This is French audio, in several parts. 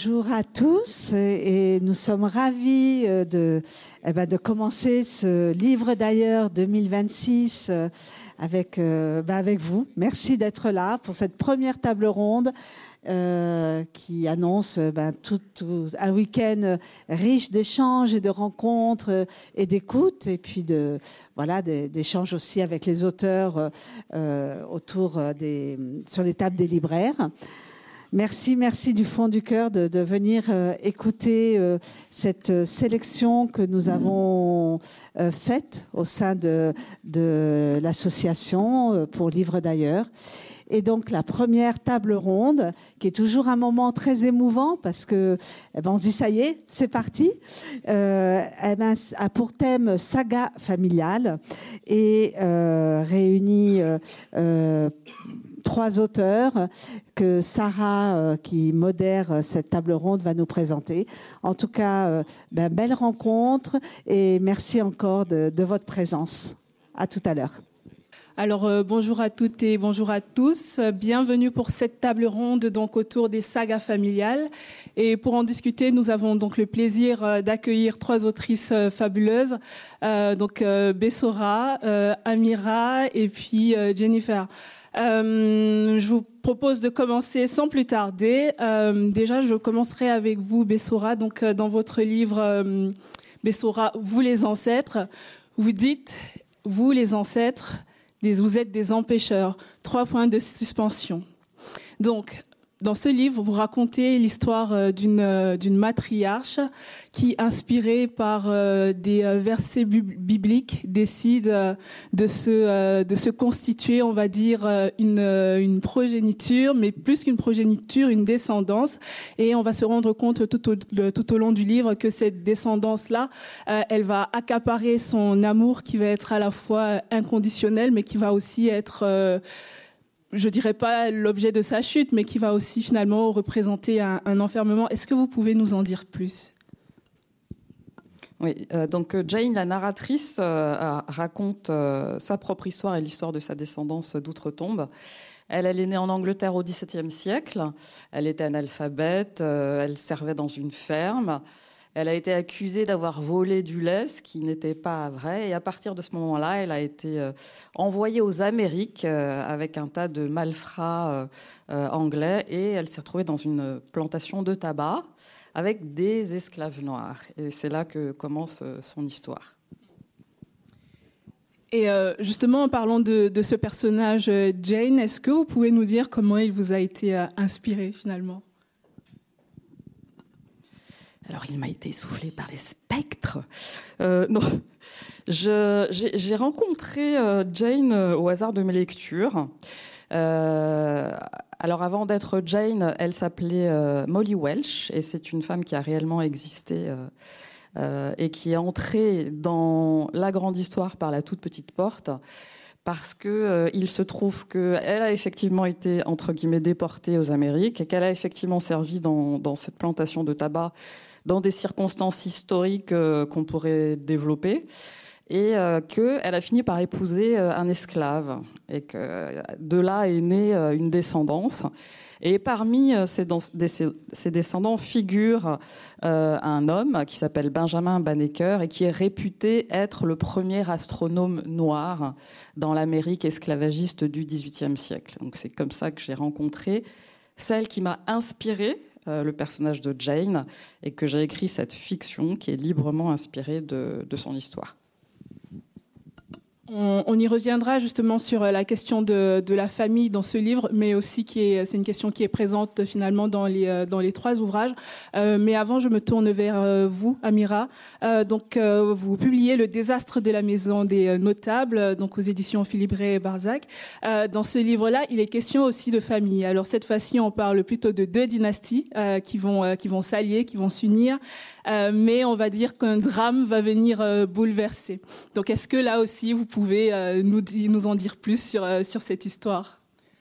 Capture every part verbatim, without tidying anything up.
bonjour à tous et, et nous sommes ravis de, eh ben, de commencer ce livre d'ailleurs deux mille vingt-six euh, avec, euh, ben, avec vous. Merci d'être là pour cette première table ronde euh, qui annonce ben, tout, tout, un week-end riche d'échanges et de rencontres et d'écoutes et puis de, voilà, d'échanges aussi avec les auteurs euh, autour des, sur les tables des libraires. Merci, merci du fond du cœur de, de venir euh, écouter euh, cette sélection que nous avons euh, faite au sein de, de l'association euh, pour Livres d'ailleurs. Et donc la première table ronde, qui est toujours un moment très émouvant parce que eh ben, on se dit ça y est, c'est parti, euh, eh ben, a pour thème saga familiale et euh, réunit euh, euh, trois auteurs que Sarah, euh, qui modère cette table ronde, va nous présenter. En tout cas, euh, ben, belle rencontre et merci encore de, de votre présence. À tout à l'heure. Alors euh, bonjour à toutes et bonjour à tous. Bienvenue pour cette table ronde donc autour des sagas familiales. Et pour en discuter, nous avons donc le plaisir euh, d'accueillir trois autrices euh, fabuleuses. Euh, donc euh, Bessora, euh, Amira et puis euh, Jennifer. Euh, je vous propose de commencer sans plus tarder. Euh, déjà, je commencerai avec vous, Bessora. Donc, euh, dans votre livre, euh, Bessora, vous les ancêtres, vous dites, vous les ancêtres, des, vous êtes des empêcheurs. Trois points de suspension. Donc, dans ce livre, vous racontez l'histoire d'une d'une matriarche qui, inspirée par euh, des versets bibliques, décide euh, de se euh, de se constituer, on va dire, une une progéniture, mais plus qu'une progéniture, une descendance. Et on va se rendre compte tout au tout au long du livre que cette descendance-là, euh, elle va accaparer son amour, qui va être à la fois inconditionnel, mais qui va aussi être euh, je dirais pas l'objet de sa chute, mais qui va aussi finalement représenter un, un enfermement. Est-ce que vous pouvez nous en dire plus ? Oui, euh, donc Jane, la narratrice, euh, raconte euh, sa propre histoire et l'histoire de sa descendance d'outre-tombe. Elle, elle est née en Angleterre au dix-septième siècle. Elle était analphabète, euh, elle servait dans une ferme. Elle a été accusée d'avoir volé du lait, ce qui n'était pas vrai. Et à partir de ce moment-là, elle a été euh, envoyée aux Amériques euh, avec un tas de malfrats euh, euh, anglais. Et elle s'est retrouvée dans une plantation de tabac avec des esclaves noirs. Et c'est là que commence euh, son histoire. Et euh, justement, en parlant de, de ce personnage, Jane, est-ce que vous pouvez nous dire comment il vous a été euh, inspiré finalement ? Alors, il m'a été soufflé par les spectres. Euh, non, je, j'ai, j'ai rencontré euh, Jane euh, au hasard de mes lectures. Euh, alors, avant d'être Jane, elle s'appelait euh, Molly Welch, et c'est une femme qui a réellement existé euh, euh, et qui est entrée dans la grande histoire par la toute petite porte. Parce que euh, il se trouve qu'elle a effectivement été, entre guillemets, déportée aux Amériques et qu'elle a effectivement servi dans, dans cette plantation de tabac dans des circonstances historiques euh, qu'on pourrait développer, et euh, qu'elle a fini par épouser euh, un esclave, et que de là est née euh, une descendance. Et parmi euh, ces, ces, ces descendants figure euh, un homme qui s'appelle Benjamin Banneker et qui est réputé être le premier astronome noir dans l'Amérique esclavagiste du dix-huitième siècle. Donc c'est comme ça que j'ai rencontré celle qui m'a inspirée, Euh, le personnage de Jane, et que j'ai écrit cette fiction qui est librement inspirée de, de son histoire. On, on y reviendra justement sur la question de, de la famille dans ce livre, mais aussi qui est, c'est une question qui est présente finalement dans les, dans les trois ouvrages. Euh, mais avant, je me tourne vers euh, vous, Amira. Euh, donc, euh, vous publiez Le désastre de la maison des notables, donc aux éditions Philippe Ray et Barzac. Euh, dans ce livre-là, il est question aussi de famille. Alors cette fois-ci, on parle plutôt de deux dynasties euh, qui vont, euh, qui vont s'allier, qui vont s'unir. Euh, mais on va dire qu'un drame va venir euh, bouleverser. Donc, est-ce que là aussi, vous pouvez euh, nous, nous en dire plus sur, euh, sur cette histoire ?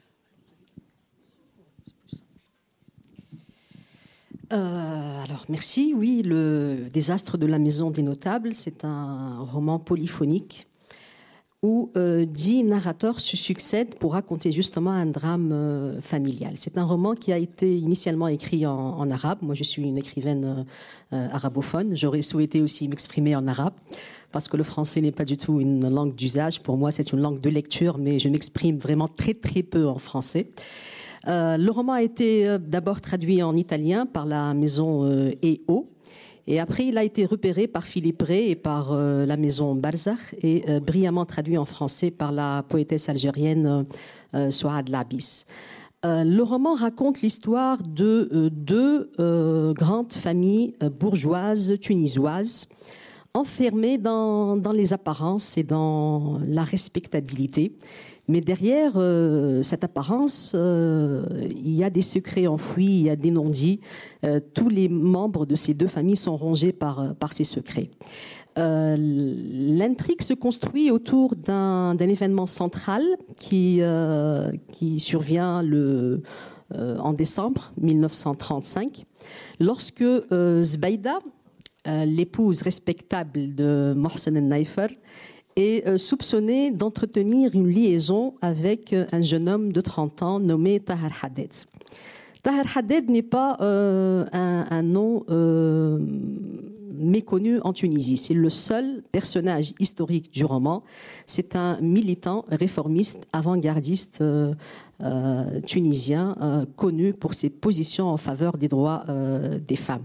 Euh, alors, merci. Oui, Le désastre de la maison des notables, c'est un roman polyphonique où euh, dix narrateurs se succèdent pour raconter justement un drame euh, familial. C'est un roman qui a été initialement écrit en, en arabe. Moi, je suis une écrivaine euh, arabophone. J'aurais souhaité aussi m'exprimer en arabe, parce que le français n'est pas du tout une langue d'usage. Pour moi, c'est une langue de lecture, mais je m'exprime vraiment très, très peu en français. Euh, le roman a été euh, d'abord traduit en italien par la maison euh, E O. Et après, il a été repéré par Philippe Ray et par euh, la maison Barzakh et euh, brillamment traduit en français par la poétesse algérienne euh, Souad Labis. Euh, le roman raconte l'histoire de euh, deux euh, grandes familles euh, bourgeoises tunisoises enfermées dans, dans les apparences et dans la respectabilité. Mais derrière euh, cette apparence, euh, il y a des secrets enfouis, il y a des non-dits. Euh, tous les membres de ces deux familles sont rongés par, par ces secrets. Euh, l'intrigue se construit autour d'un, d'un événement central qui, euh, qui survient le, euh, en décembre mille neuf cent trente-cinq, lorsque euh, Zbaïda, euh, l'épouse respectable de Mohsen el-Naïfer, est euh, soupçonnée d'entretenir une liaison avec euh, un jeune homme de trente ans nommé Tahar Haded. Tahar Haded n'est pas euh, un, un nom euh, méconnu en Tunisie. C'est le seul personnage historique du roman. C'est un militant réformiste, avant-gardiste euh, euh, tunisien, euh, connu pour ses positions en faveur des droits euh, des femmes.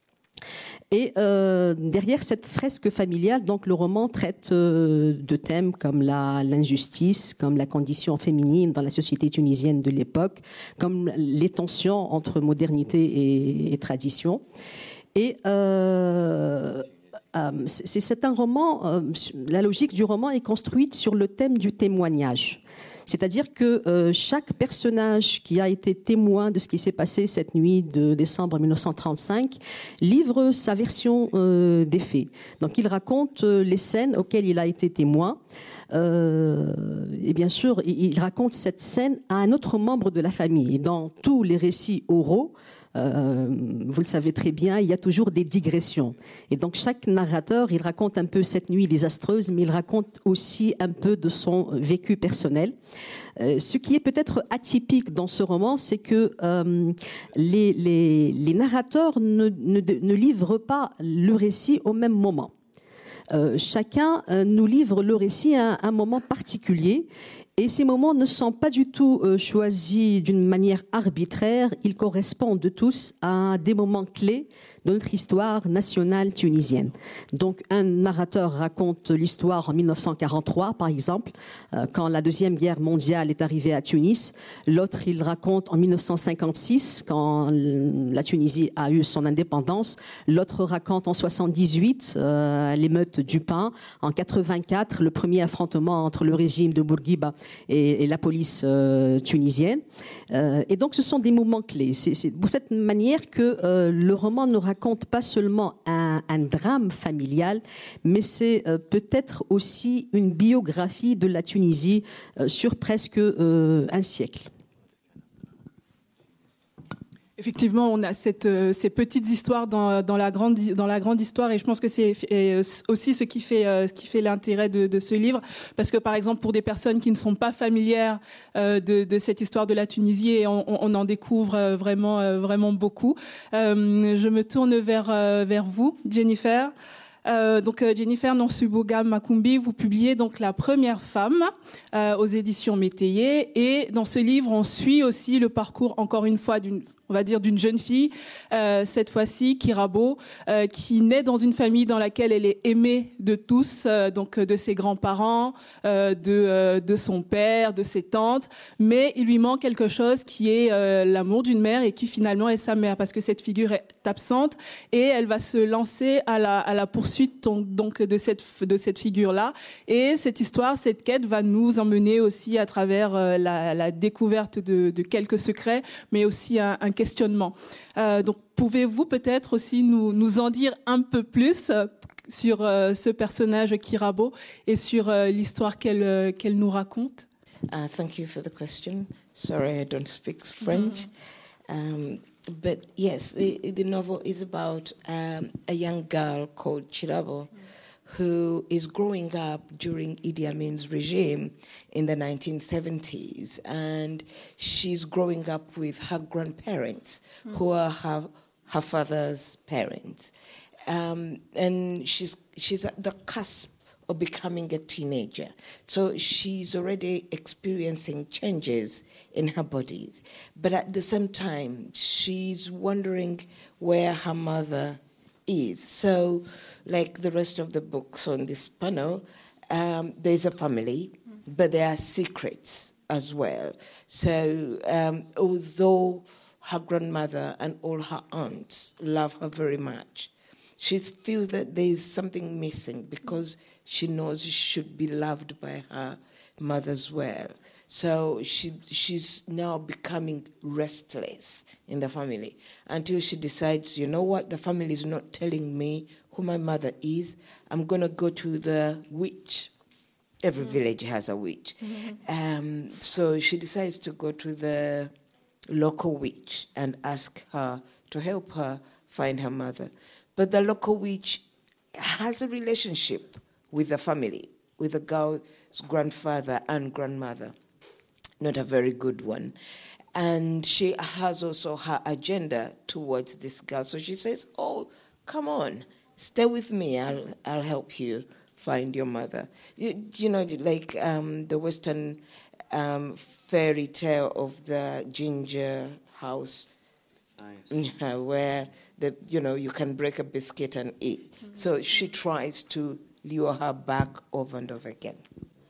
Et euh, derrière cette fresque familiale, donc le roman traite euh, de thèmes comme la, l'injustice, comme la condition féminine dans la société tunisienne de l'époque, comme les tensions entre modernité et, et tradition. Et euh, euh, c'est, c'est un roman. Euh, la logique du roman est construite sur le thème du témoignage. C'est-à-dire que euh, chaque personnage qui a été témoin de ce qui s'est passé cette nuit de décembre mille neuf cent trente-cinq livre sa version euh, des faits. Donc il raconte euh, les scènes auxquelles il a été témoin. Euh, et bien sûr, il, il raconte cette scène à un autre membre de la famille. Et dans tous les récits oraux, Euh, vous le savez très bien, il y a toujours des digressions. Et donc chaque narrateur, il raconte un peu cette nuit désastreuse, mais il raconte aussi un peu de son vécu personnel. Euh, ce qui est peut-être atypique dans ce roman, c'est que euh, les, les, les narrateurs ne, ne, ne livrent pas le récit au même moment. Euh, chacun euh, nous livre le récit à un moment particulier. Et ces moments ne sont pas du tout euh, choisis d'une manière arbitraire. Ils correspondent tous à des moments clés de notre histoire nationale tunisienne. Donc, un narrateur raconte l'histoire en mille neuf cent quarante-trois, par exemple, euh, quand la Deuxième Guerre mondiale est arrivée à Tunis. L'autre, il raconte en mille neuf cent cinquante-six, quand la Tunisie a eu son indépendance. L'autre raconte en soixante-dix-huit, euh, l'émeute du pain. En quatre-vingt-quatre, le premier affrontement entre le régime de Bourguiba et, et la police euh, tunisienne. Euh, et donc, ce sont des moments clés. C'est, c'est pour cette manière que euh, le roman ne raconte raconte pas seulement un, un drame familial, mais c'est euh, peut-être aussi une biographie de la Tunisie euh, sur presque euh, un siècle. Effectivement, on a cette, euh, ces petites histoires dans, dans, la grande, dans la grande histoire, et je pense que c'est euh, aussi ce qui fait, euh, ce qui fait l'intérêt de, de ce livre, parce que par exemple pour des personnes qui ne sont pas familières euh, de, de cette histoire de la Tunisie, et on, on en découvre euh, vraiment, euh, vraiment beaucoup. Euh, je me tourne vers, euh, vers vous, Jennifer. Euh, donc euh, Jennifer Nonsubuga Makumbi, vous publiez donc La Première Femme euh, aux éditions Métayer, et dans ce livre on suit aussi le parcours encore une fois d'une on va dire d'une jeune fille, euh, cette fois-ci, Kirabo, euh, qui naît dans une famille dans laquelle elle est aimée de tous, euh, donc de ses grands-parents, euh, de, euh, de son père, de ses tantes, mais il lui manque quelque chose qui est euh, l'amour d'une mère, et qui finalement est sa mère, parce que cette figure est absente, et elle va se lancer à la, à la poursuite donc de cette, de cette figure-là. Et cette histoire, cette quête va nous emmener aussi à travers euh, la, la découverte de, de quelques secrets, mais aussi un, un questionnement. Euh, donc, pouvez-vous peut-être aussi nous, nous en dire un peu plus euh, sur euh, ce personnage Kirabo et sur euh, l'histoire qu'elle, euh, qu'elle nous raconte? Uh, thank you for the question. Sorry, I don't speak French. Mm. Um, but yes, the, the novel is about um, a young girl called Chirabo, who is growing up during Idi Amin's regime in the nineteen seventies. And she's growing up with her grandparents, mm. who are her, her father's parents. Um, and she's, she's at the cusp of becoming a teenager. So she's already experiencing changes in her body. But at the same time, she's wondering where her mother is. So, like the rest of the books on this panel, um, there's a family, but there are secrets as well. So, um, although her grandmother and all her aunts love her very much, she feels that there is something missing because she knows she should be loved by her mother as well. So she she's now becoming restless in the family until she decides, you know what, the family is not telling me who my mother is. I'm going to go to the witch. Every mm-hmm. village has a witch. Mm-hmm. Um, so she decides to go to the local witch and ask her to help her find her mother. But the local witch has a relationship with the family, with the girl's grandfather and grandmother. Not a very good one. And she has also her agenda towards this girl. So she says, oh, come on, stay with me. I'll, I'll help you find your mother. You, you know, like um, the Western um, fairy tale of the ginger house, nice. Where the, you know, you can break a biscuit and eat. Mm-hmm. So she tries to lure her back over and over again.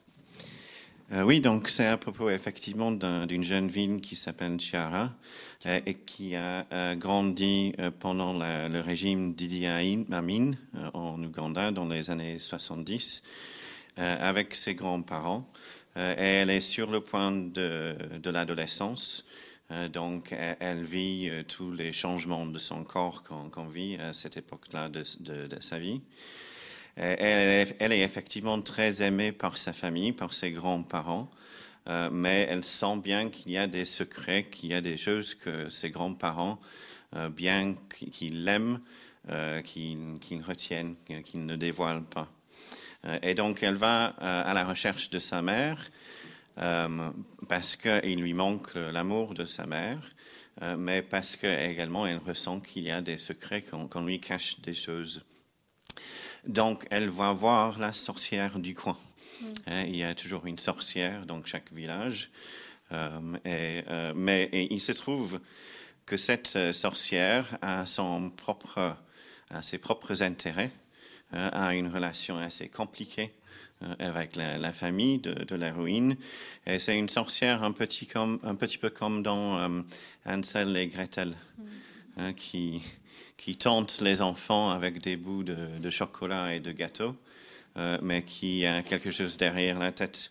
Euh, oui, donc c'est à propos effectivement d'un, d'une jeune fille qui s'appelle Chiara euh, et qui a euh, grandi euh, pendant la, le régime d'Idi Amin euh, en Ouganda dans les années soixante-dix euh, avec ses grands-parents. Euh, et elle est sur le point de, de l'adolescence, euh, donc elle, elle vit euh, tous les changements de son corps qu'on, qu'on vit à cette époque-là de, de, de sa vie. Elle est, elle est effectivement très aimée par sa famille, par ses grands-parents, euh, mais elle sent bien qu'il y a des secrets, qu'il y a des choses que ses grands-parents, euh, bien qu'ils l'aiment, euh, qu'ils, qu'ils retiennent, qu'ils ne dévoilent pas. Euh, et donc elle va euh, à la recherche de sa mère, euh, parce qu'il lui manque l'amour de sa mère, euh, mais parce qu'également elle ressent qu'il y a des secrets, qu'on, qu'on lui cache des choses. Donc, elle va voir la sorcière du coin. Mm. Hein, il y a toujours une sorcière dans chaque village. Euh, et, euh, mais et il se trouve que cette sorcière a, son propre, a ses propres intérêts, euh, a une relation assez compliquée euh, avec la, la famille de, de l'héroïne. Et c'est une sorcière un petit, comme, un petit peu comme dans euh, Hansel et Gretel, mm. hein, qui... qui tente les enfants avec des bouts de, de chocolat et de gâteau, euh, mais qui a quelque chose derrière la tête.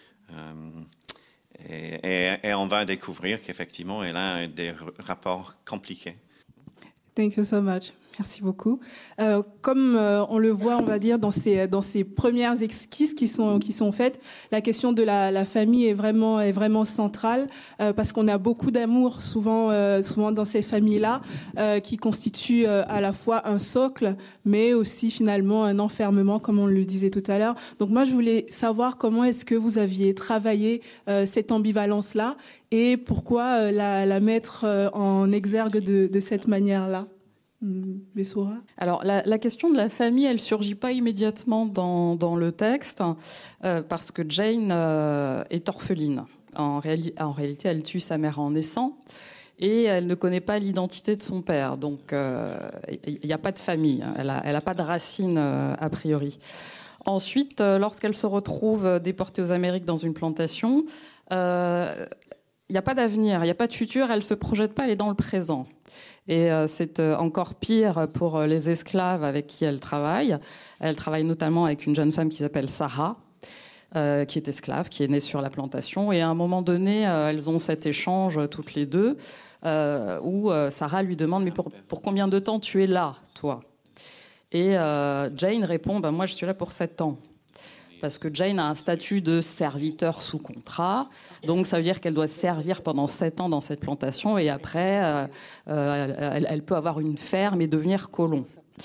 Euh, et, et, et on va découvrir qu'effectivement, elle a des rapports compliqués. Thank you so much. Merci beaucoup. Euh, comme euh, on le voit, on va dire, dans ces, dans ces premières esquisses qui sont, qui sont faites, la question de la, la famille est vraiment, est vraiment centrale euh, parce qu'on a beaucoup d'amour souvent, euh, souvent dans ces familles-là euh, qui constituent euh, à la fois un socle, mais aussi finalement un enfermement, comme on le disait tout à l'heure. Donc moi, je voulais savoir comment est-ce que vous aviez travaillé euh, cette ambivalence-là et pourquoi euh, la, la mettre euh, en exergue de, de cette manière-là. Bessoura. Alors la, la question de la famille, elle surgit pas immédiatement dans, dans le texte euh, parce que Jane euh, est orpheline. En, réali- en réalité, elle tue sa mère en naissant et elle ne connaît pas l'identité de son père. Donc il euh, n'y a pas de famille, elle a, elle a pas de racines euh, a priori. Ensuite, euh, lorsqu'elle se retrouve déportée aux Amériques dans une plantation, euh, il n'y a pas d'avenir, il n'y a pas de futur, elle ne se projette pas, elle est dans le présent. Et euh, c'est euh, encore pire pour euh, les esclaves avec qui elle travaille. Elle travaille notamment avec une jeune femme qui s'appelle Sarah, euh, qui est esclave, qui est née sur la plantation. Et à un moment donné, euh, elles ont cet échange euh, toutes les deux, euh, où euh, Sarah lui demande « Mais pour, pour combien de temps tu es là, toi ?» Et euh, Jane répond bah, « Moi, je suis là pour sept ans. » Parce que Jane a un statut de serviteur sous contrat, donc ça veut dire qu'elle doit servir pendant sept ans dans cette plantation et après, euh, euh, elle, elle peut avoir une ferme et devenir colon.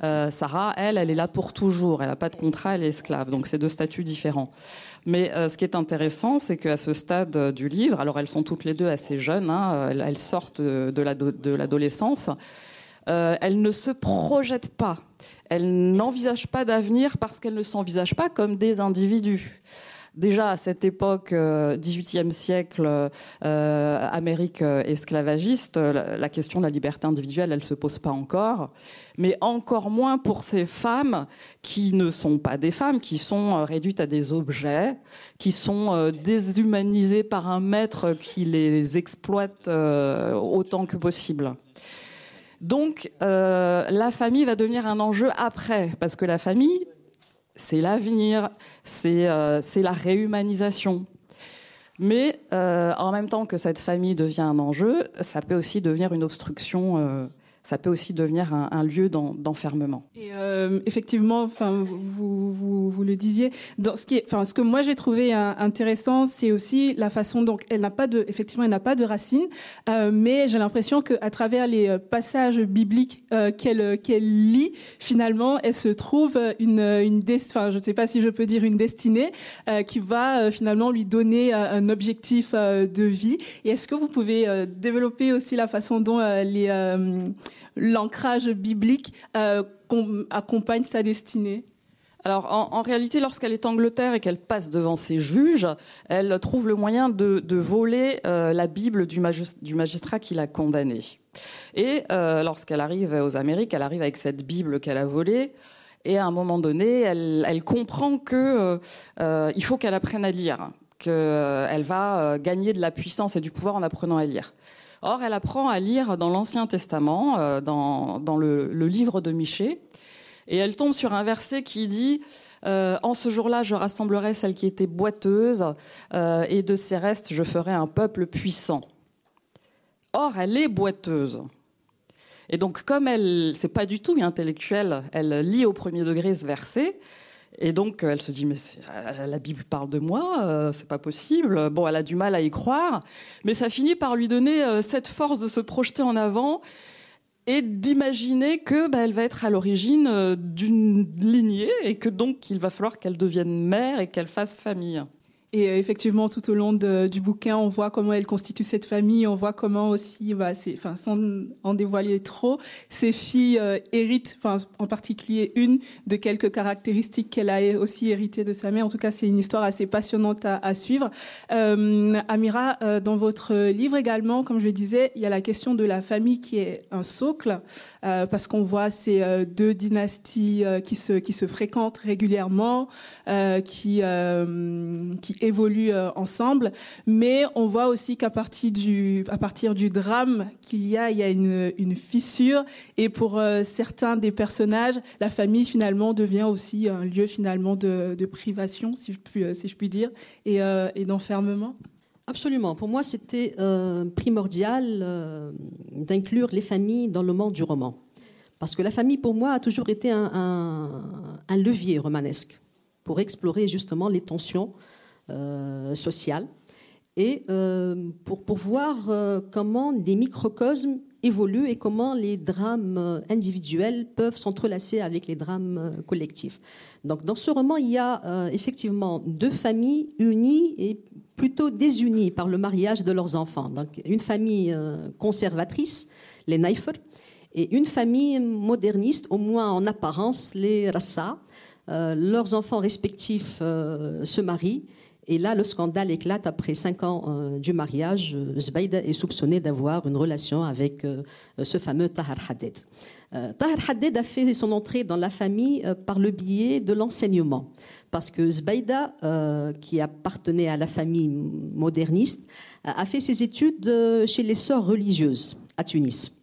Euh, Sarah, elle, elle est là pour toujours. Elle n'a pas de contrat, elle est esclave. Donc c'est deux statuts différents. Mais euh, ce qui est intéressant, c'est qu'à ce stade euh, du livre, alors elles sont toutes les deux assez jeunes, hein, elles, elles sortent de, l'ado- de l'adolescence, euh, elles ne se projettent pas. Elles n'envisagent pas d'avenir parce qu'elles ne s'envisagent pas comme des individus. Déjà à cette époque, euh, dix-huitième siècle, euh, Amérique euh, esclavagiste, la, la question de la liberté individuelle, elle se pose pas encore. Mais encore moins pour ces femmes qui ne sont pas des femmes, qui sont euh, réduites à des objets, qui sont euh, déshumanisées par un maître qui les exploite euh, autant que possible. Donc, euh, la famille va devenir un enjeu après, parce que la famille, c'est l'avenir, c'est, euh, c'est la réhumanisation. Mais euh, en même temps que cette famille devient un enjeu, ça peut aussi devenir une obstruction, euh, ça peut aussi devenir un, un lieu d'en, d'enfermement. Et euh, effectivement, enfin, vous, vous, vous le disiez, dans ce qui est, enfin, ce que moi j'ai trouvé euh, intéressant, c'est aussi la façon dont elle n'a pas de, effectivement, elle n'a pas de racines, euh, mais j'ai l'impression qu'à travers les passages bibliques euh, qu'elle qu'elle lit, finalement, elle se trouve une une dest- enfin, je ne sais pas si je peux dire une destinée euh, qui va euh, finalement lui donner euh, un objectif euh, de vie. Et est-ce que vous pouvez euh, développer aussi la façon dont euh, les euh, l'ancrage biblique euh, accompagne sa destinée? Alors, en, en réalité, lorsqu'elle est en Angleterre et qu'elle passe devant ses juges, elle trouve le moyen de, de voler euh, la Bible du, magist- du magistrat qui l'a condamnée. Et euh, lorsqu'elle arrive aux Amériques, elle arrive avec cette Bible qu'elle a volée. Et à un moment donné, elle, elle comprend que euh, euh, il faut qu'elle apprenne à lire, qu'elle euh, va euh, gagner de la puissance et du pouvoir en apprenant à lire. Or, elle apprend à lire dans l'Ancien Testament, euh, dans, dans le, le livre de Michée, et elle tombe sur un verset qui dit euh, « En ce jour-là, je rassemblerai celles qui étaient boiteuses, euh, et de ces restes, je ferai un peuple puissant. » Or, elle est boiteuse. Et donc, comme elle, c'est pas du tout intellectuel, elle lit au premier degré ce verset, et donc elle se dit mais c'est, la Bible parle de moi, euh, c'est pas possible. Bon, elle a du mal à y croire, mais ça finit par lui donner euh, cette force de se projeter en avant et d'imaginer que bah, elle va être à l'origine euh, d'une lignée et que donc il va falloir qu'elle devienne mère et qu'elle fasse famille. Et effectivement, tout au long de, du bouquin, on voit comment elle constitue cette famille, on voit comment aussi, bah, c'est, enfin, sans en dévoiler trop, ses filles euh, héritent, enfin, en particulier une, de quelques caractéristiques qu'elle a aussi héritées de sa mère. En tout cas, c'est une histoire assez passionnante à, à suivre. Euh, Amira, euh, dans votre livre également, comme je le disais, il y a la question de la famille qui est un socle, euh, parce qu'on voit ces euh, deux dynasties euh, qui se qui se fréquentent régulièrement, euh, qui euh, qui évoluent euh, ensemble, mais on voit aussi qu'à partir du, à partir du drame qu'il y a, il y a une, une fissure, et pour euh, certains des personnages, la famille finalement devient aussi un lieu finalement de, de privation, si je puis, si je puis dire, et, euh, et d'enfermement. Absolument. Pour moi, c'était euh, primordial euh, d'inclure les familles dans le monde du roman. Parce que la famille, pour moi, a toujours été un, un, un levier romanesque pour explorer justement les tensions Euh, sociale et euh, pour, pour voir euh, comment des microcosmes évoluent et comment les drames individuels peuvent s'entrelacer avec les drames euh, collectifs. Donc dans ce roman, il y a euh, effectivement deux familles unies et plutôt désunies par le mariage de leurs enfants. Donc une famille euh, conservatrice, les Naifr, et une famille moderniste, au moins en apparence, les Rassa. Euh, leurs enfants respectifs euh, se marient. Et là, le scandale éclate après cinq ans euh, du mariage. Zbaïda est soupçonnée d'avoir une relation avec euh, ce fameux Tahar Haddad. Euh, Tahar Haddad a fait son entrée dans la famille euh, par le biais de l'enseignement. Parce que Zbaïda, euh, qui appartenait à la famille moderniste, a fait ses études euh, chez les sœurs religieuses à Tunis.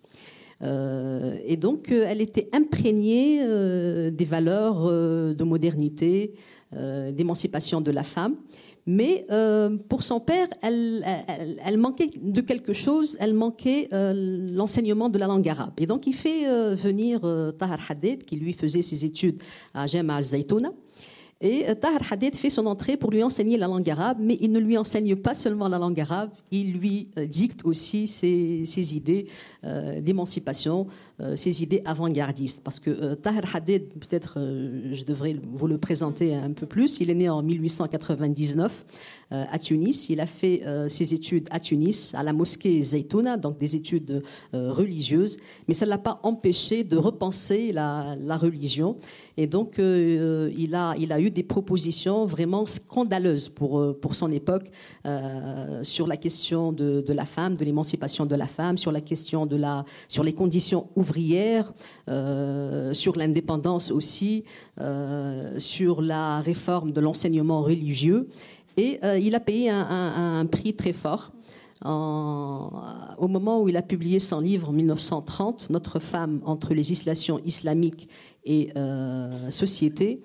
Euh, et donc, euh, elle était imprégnée euh, des valeurs euh, de modernité, euh, d'émancipation de la femme. Mais euh, pour son père, elle, elle, elle manquait de quelque chose, elle manquait euh, l'enseignement de la langue arabe. Et donc il fait euh, venir euh, Tahar Haddad, qui lui faisait ses études à Jama Zaytouna. Et euh, Tahar Haddad fait son entrée pour lui enseigner la langue arabe, mais il ne lui enseigne pas seulement la langue arabe, il lui euh, dicte aussi ses, ses idées euh, d'émancipation euh, ses idées avant-gardistes. Parce que euh, Tahir Hadid, peut-être euh, je devrais vous le présenter un peu plus, il est né en mille huit cent quatre-vingt-dix-neuf euh, à Tunis. Il a fait euh, ses études à Tunis, à la mosquée Zaytouna, donc des études euh, religieuses, mais ça ne l'a pas empêché de repenser la, la religion. Et donc, euh, il, a, il a eu des propositions vraiment scandaleuses pour, pour son époque euh, sur la question de, de la femme, de l'émancipation de la femme, sur la question de la, sur les conditions ouvrières, euh, sur l'indépendance aussi, euh, sur la réforme de l'enseignement religieux. Et euh, il a payé un, un, un prix très fort. En, au moment où il a publié son livre en mille neuf cent trente, Notre femme entre législation islamique et euh, société,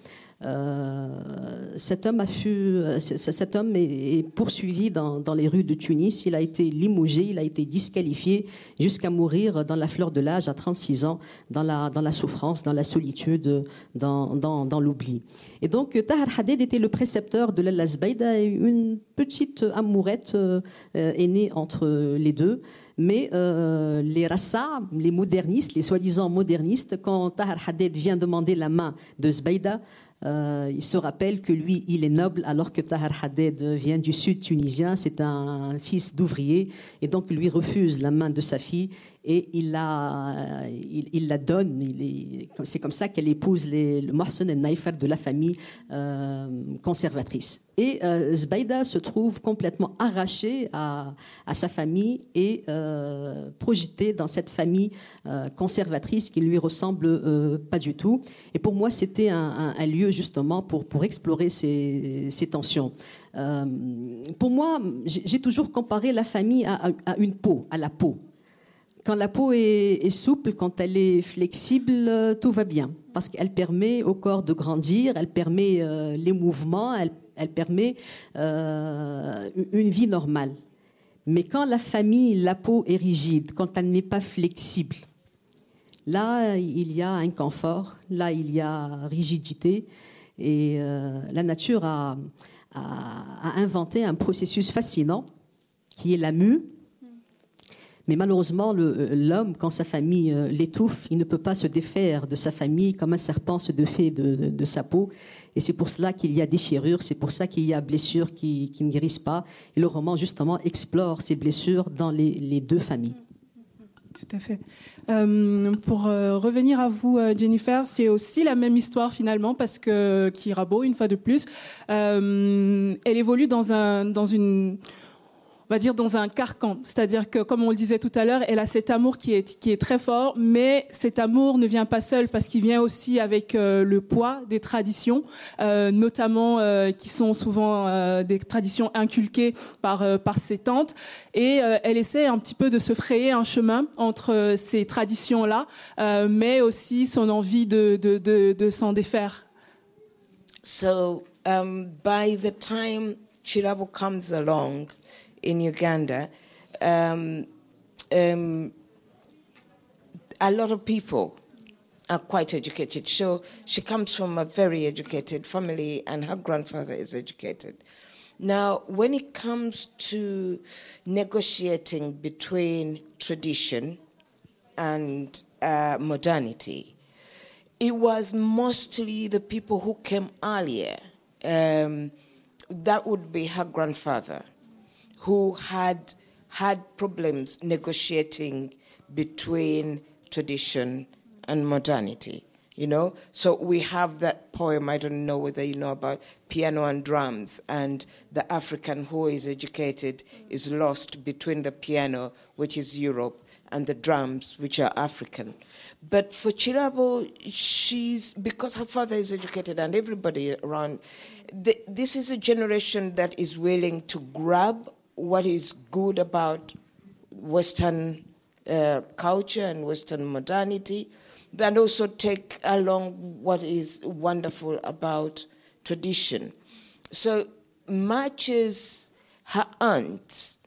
euh, cet homme, a fut, cet homme est, est poursuivi dans, dans les rues de Tunis. Il a été limogé, il a été disqualifié jusqu'à mourir dans la fleur de l'âge à trente-six ans, dans la, dans la souffrance, dans la solitude, dans, dans, dans l'oubli. Et donc Tahir Hadid était le précepteur de Lalla Zbaïda, et une petite amourette euh, est née entre les deux. Mais euh, les rassa, les modernistes, les soi-disant modernistes, quand Tahir Hadid vient demander la main de Zbaïda, euh, il se rappelle que lui, il est noble, alors que Tahir Hadid vient du sud tunisien, c'est un fils d'ouvrier, et donc lui refuse la main de sa fille, et il la, il, il la donne. Il est, c'est comme ça qu'elle épouse les, le Mohsen et Naïfer de la famille euh, conservatrice. Et euh, Zbaïda se trouve complètement arrachée à, à sa famille et euh, projetée dans cette famille euh, conservatrice qui ne lui ressemble euh, pas du tout. Et pour moi, c'était un, un, un lieu justement pour, pour explorer ces, ces tensions. Euh, pour moi, j'ai, j'ai toujours comparé la famille à, à, à une peau, à la peau. Quand la peau est, est souple, quand elle est flexible, tout va bien. Parce qu'elle permet au corps de grandir, elle permet euh, les mouvements, elle, elle permet euh, une vie normale. Mais quand la famille, la peau est rigide, quand elle n'est pas flexible, là, il y a inconfort, là, il y a rigidité. Et euh, la nature a, a, a inventé un processus fascinant qui est la mue. Mais malheureusement, le, l'homme, quand sa famille euh, l'étouffe, il ne peut pas se défaire de sa famille comme un serpent se défait de, de, de sa peau. Et c'est pour cela qu'il y a déchirures, c'est pour ça qu'il y a blessures qui, qui ne guérissent pas. Et le roman, justement, explore ces blessures dans les, les deux familles. Tout à fait. Euh, pour euh, revenir à vous, euh, Jennifer, c'est aussi la même histoire finalement, parce que Kirabo, une fois de plus, euh, elle évolue dans, un, dans une... on va dire dans un carcan, c'est-à-dire que, comme on le disait tout à l'heure, elle a cet amour qui est qui est très fort, mais cet amour ne vient pas seul, parce qu'il vient aussi avec euh, le poids des traditions, euh, notamment euh, qui sont souvent euh, des traditions inculquées par euh, par ses tantes, et euh, elle essaie un petit peu de se frayer un chemin entre euh, ces traditions-là, euh, mais aussi son envie de de de, de s'en défaire. So um, by the time Chilabo comes along in Uganda, um, um, a lot of people are quite educated. So she comes from a very educated family, and her grandfather is educated. Now, when it comes to negotiating between tradition and uh, modernity, it was mostly the people who came earlier. Um, that would be her grandfather, who had had problems negotiating between tradition and modernity, you know? So we have that poem, I don't know whether you know about piano and drums, and the African who is educated is lost between the piano, which is Europe, and the drums, which are African. But for Chirabo, she's, because her father is educated and everybody around, the, this is a generation that is willing to grab what is good about Western uh, culture and Western modernity, and also take along what is wonderful about tradition. So much as her aunts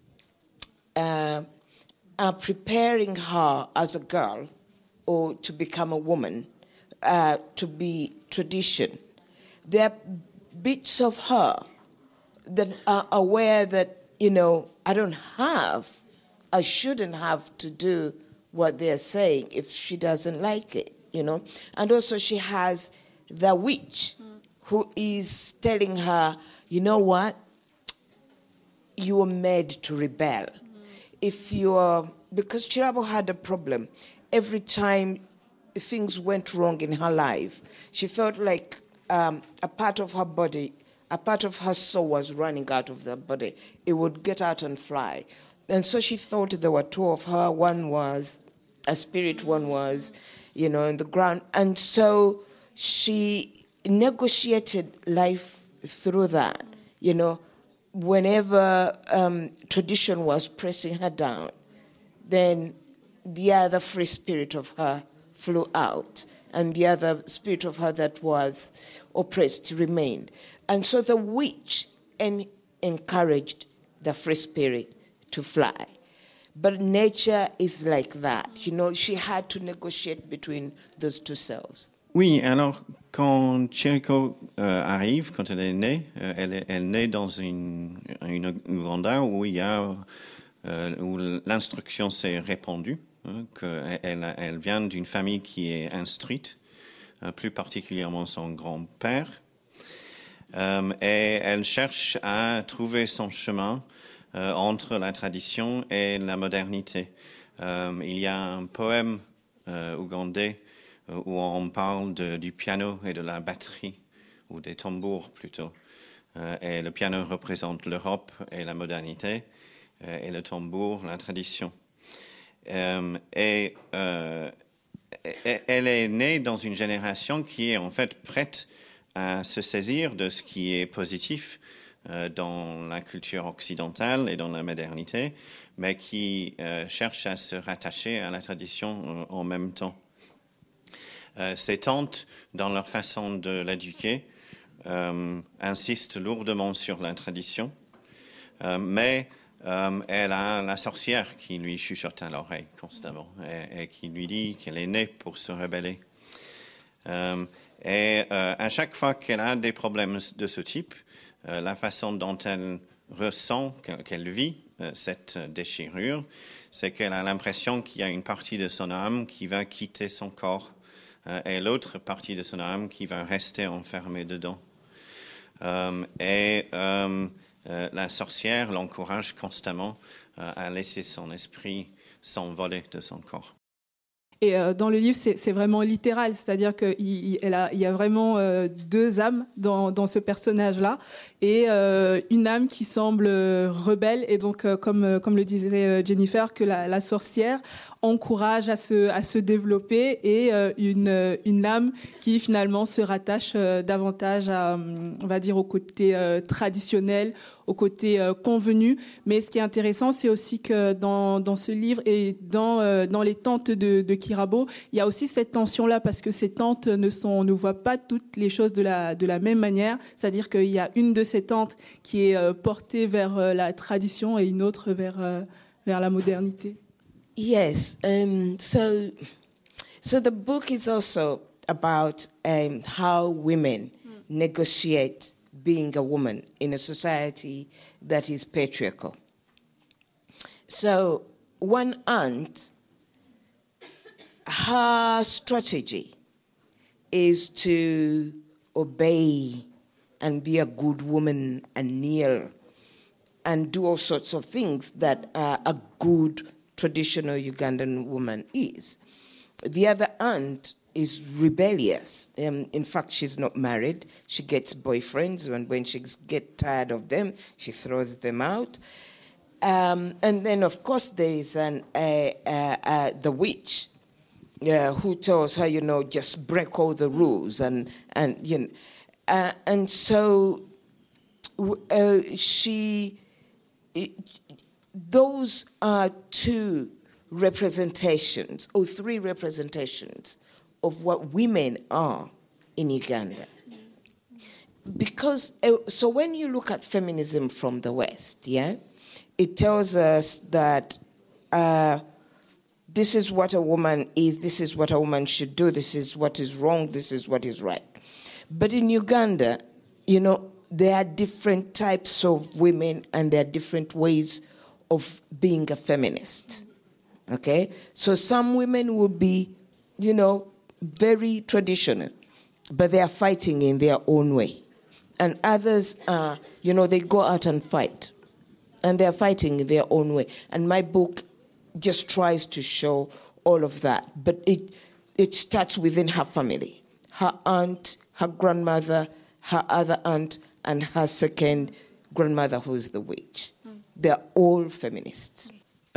uh, are preparing her as a girl or to become a woman, uh, to be tradition, there are bits of her that are aware that, you know, I don't have, I shouldn't have to do what they're saying if she doesn't like it, you know. And also she has the witch mm. who is telling her, you know what, you were made to rebel. Mm. If you are, because Chirabo had a problem. Every time things went wrong in her life, she felt like um, a part of her body, a part of her soul was running out of the body. It would get out and fly. And so she thought there were two of her. One was a spirit, one was, you know, in the ground. And so she negotiated life through that, you know. Whenever um, tradition was pressing her down, then the other free spirit of her flew out, and the other spirit of her that was oppressed remained. And so the witch en- encouraged the free spirit to fly. But nature is like that. You know, she had to negotiate between those two selves. Oui, alors quand Chiriko euh, arrive, quand elle est née, euh, elle, est, elle naît dans une, une Ouganda où il y a euh, où l'instruction s'est répandue, hein, qu'elle elle vient d'une famille qui est instruite, euh, plus particulièrement son grand-père, euh, et elle cherche à trouver son chemin euh, entre la tradition et la modernité. Euh, il y a un poème euh, ougandais où on parle de, du piano et de la batterie, ou des tambours plutôt. Euh, et le piano représente l'Europe et la modernité, euh, et le tambour, la tradition. Euh, et, euh, et elle est née dans une génération qui est en fait prête à se saisir de ce qui est positif euh, dans la culture occidentale et dans la modernité, mais qui euh, cherche à se rattacher à la tradition euh, en même temps. Euh, ses tantes, dans leur façon de l'éduquer, euh, insistent lourdement sur la tradition, euh, mais euh, elle a la sorcière qui lui chuchote à l'oreille constamment et, et qui lui dit qu'elle est née pour se rebeller. Euh, et euh, à chaque fois qu'elle a des problèmes de ce type, euh, la façon dont elle ressent, qu'elle vit euh, cette déchirure, c'est qu'elle a l'impression qu'il y a une partie de son âme qui va quitter son corps, et l'autre partie de son âme qui va rester enfermée dedans. Euh, et euh, euh, la sorcière l'encourage constamment euh, à laisser son esprit s'envoler de son corps. Et euh, dans le livre, c'est, c'est vraiment littéral, c'est-à-dire qu'il il, il y a vraiment euh, deux âmes dans, dans ce personnage-là, et euh, une âme qui semble rebelle, et donc, euh, comme, comme le disait Jennifer, que la, la sorcière encourage à se, à se développer, et euh, une, une âme qui finalement se rattache euh, davantage à, on va dire, au côté euh, traditionnel, au côté euh, convenu. Mais ce qui est intéressant, c'est aussi que dans, dans ce livre et dans, euh, dans les tantes de, de Kirabo, il y a aussi cette tension-là, parce que ces tantes ne, sont, ne voient pas toutes les choses de la, de la même manière. C'est-à-dire qu'il y a une de ces tantes qui est euh, portée vers euh, la tradition et une autre vers, euh, vers la modernité. Yes, um, so so the book is also about um, how women mm. negotiate being a woman in a society that is patriarchal. So one aunt, her strategy is to obey and be a good woman and kneel and do all sorts of things that uh, a good traditional Ugandan woman is. The other aunt is rebellious. Um, in fact, she's not married. She gets boyfriends, and when she gets tired of them, she throws them out. Um, and then, of course, there is an, uh, uh, uh, the witch uh, who tells her, you know, just break all the rules. And, and you know, uh, and so uh, she... It, those are two representations, or three representations, of what women are in Uganda. Because, uh, so when you look at feminism from the West, yeah, it tells us that uh, this is what a woman is, this is what a woman should do, this is what is wrong, this is what is right. But in Uganda, you know, there are different types of women and there are different ways of being a feminist. Okay? So some women will be, you know, very traditional, but they are fighting in their own way. And others, uh, you know, they go out and fight. And they're fighting in their own way. And my book just tries to show all of that. But it, it starts within her family. Her aunt, her grandmother, her other aunt, and her second grandmother, who's the witch. Mm. They're all feminists.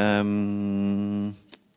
Euh,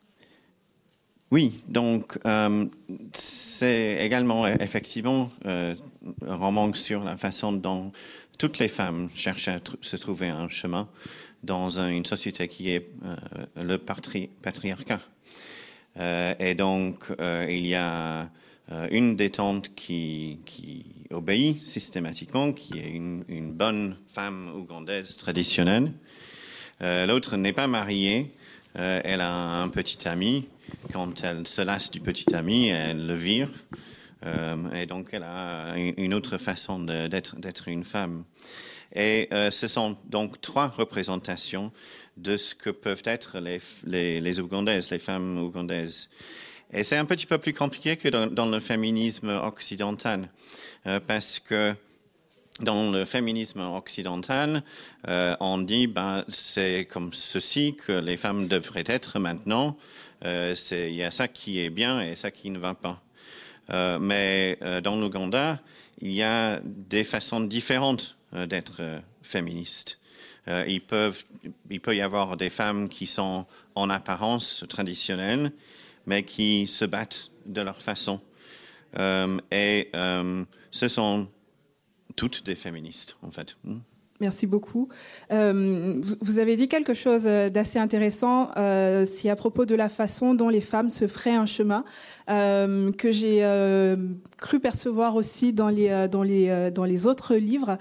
oui, donc euh, c'est également effectivement euh, un roman sur la façon dont toutes les femmes cherchent à tr- se trouver un chemin dans un, une société qui est euh, le patri- patriarcat. Euh, et donc, euh, il y a euh, une des tantes qui, qui obéit systématiquement, qui est une, une bonne femme ougandaise traditionnelle. Euh, l'autre n'est pas mariée. Euh, elle a un petit ami. Quand elle se lasse du petit ami, elle le vire. Euh, et donc, elle a une autre façon de, d'être, d'être une femme. Et euh, ce sont donc trois représentations de ce que peuvent être les, les, les Ougandaises, les femmes ougandaises. Et c'est un petit peu plus compliqué que dans, dans le féminisme occidental, euh, parce que dans le féminisme occidental, euh, on dit ben, c'est comme ceci que les femmes devraient être maintenant. Euh, c'est, il y a ça qui est bien et ça qui ne va pas. Euh, mais euh, dans l'Ouganda, il y a des façons différentes euh, d'être euh, féministes. Euh, ils peuvent, il peut y avoir des femmes qui sont en apparence traditionnelles, mais qui se battent de leur façon. Euh, et euh, ce sont toutes des féministes, en fait. Merci beaucoup. Euh, vous avez dit quelque chose d'assez intéressant, euh, c'est à propos de la façon dont les femmes se feraient un chemin, euh, que j'ai euh, cru percevoir aussi dans les dans les dans les autres livres.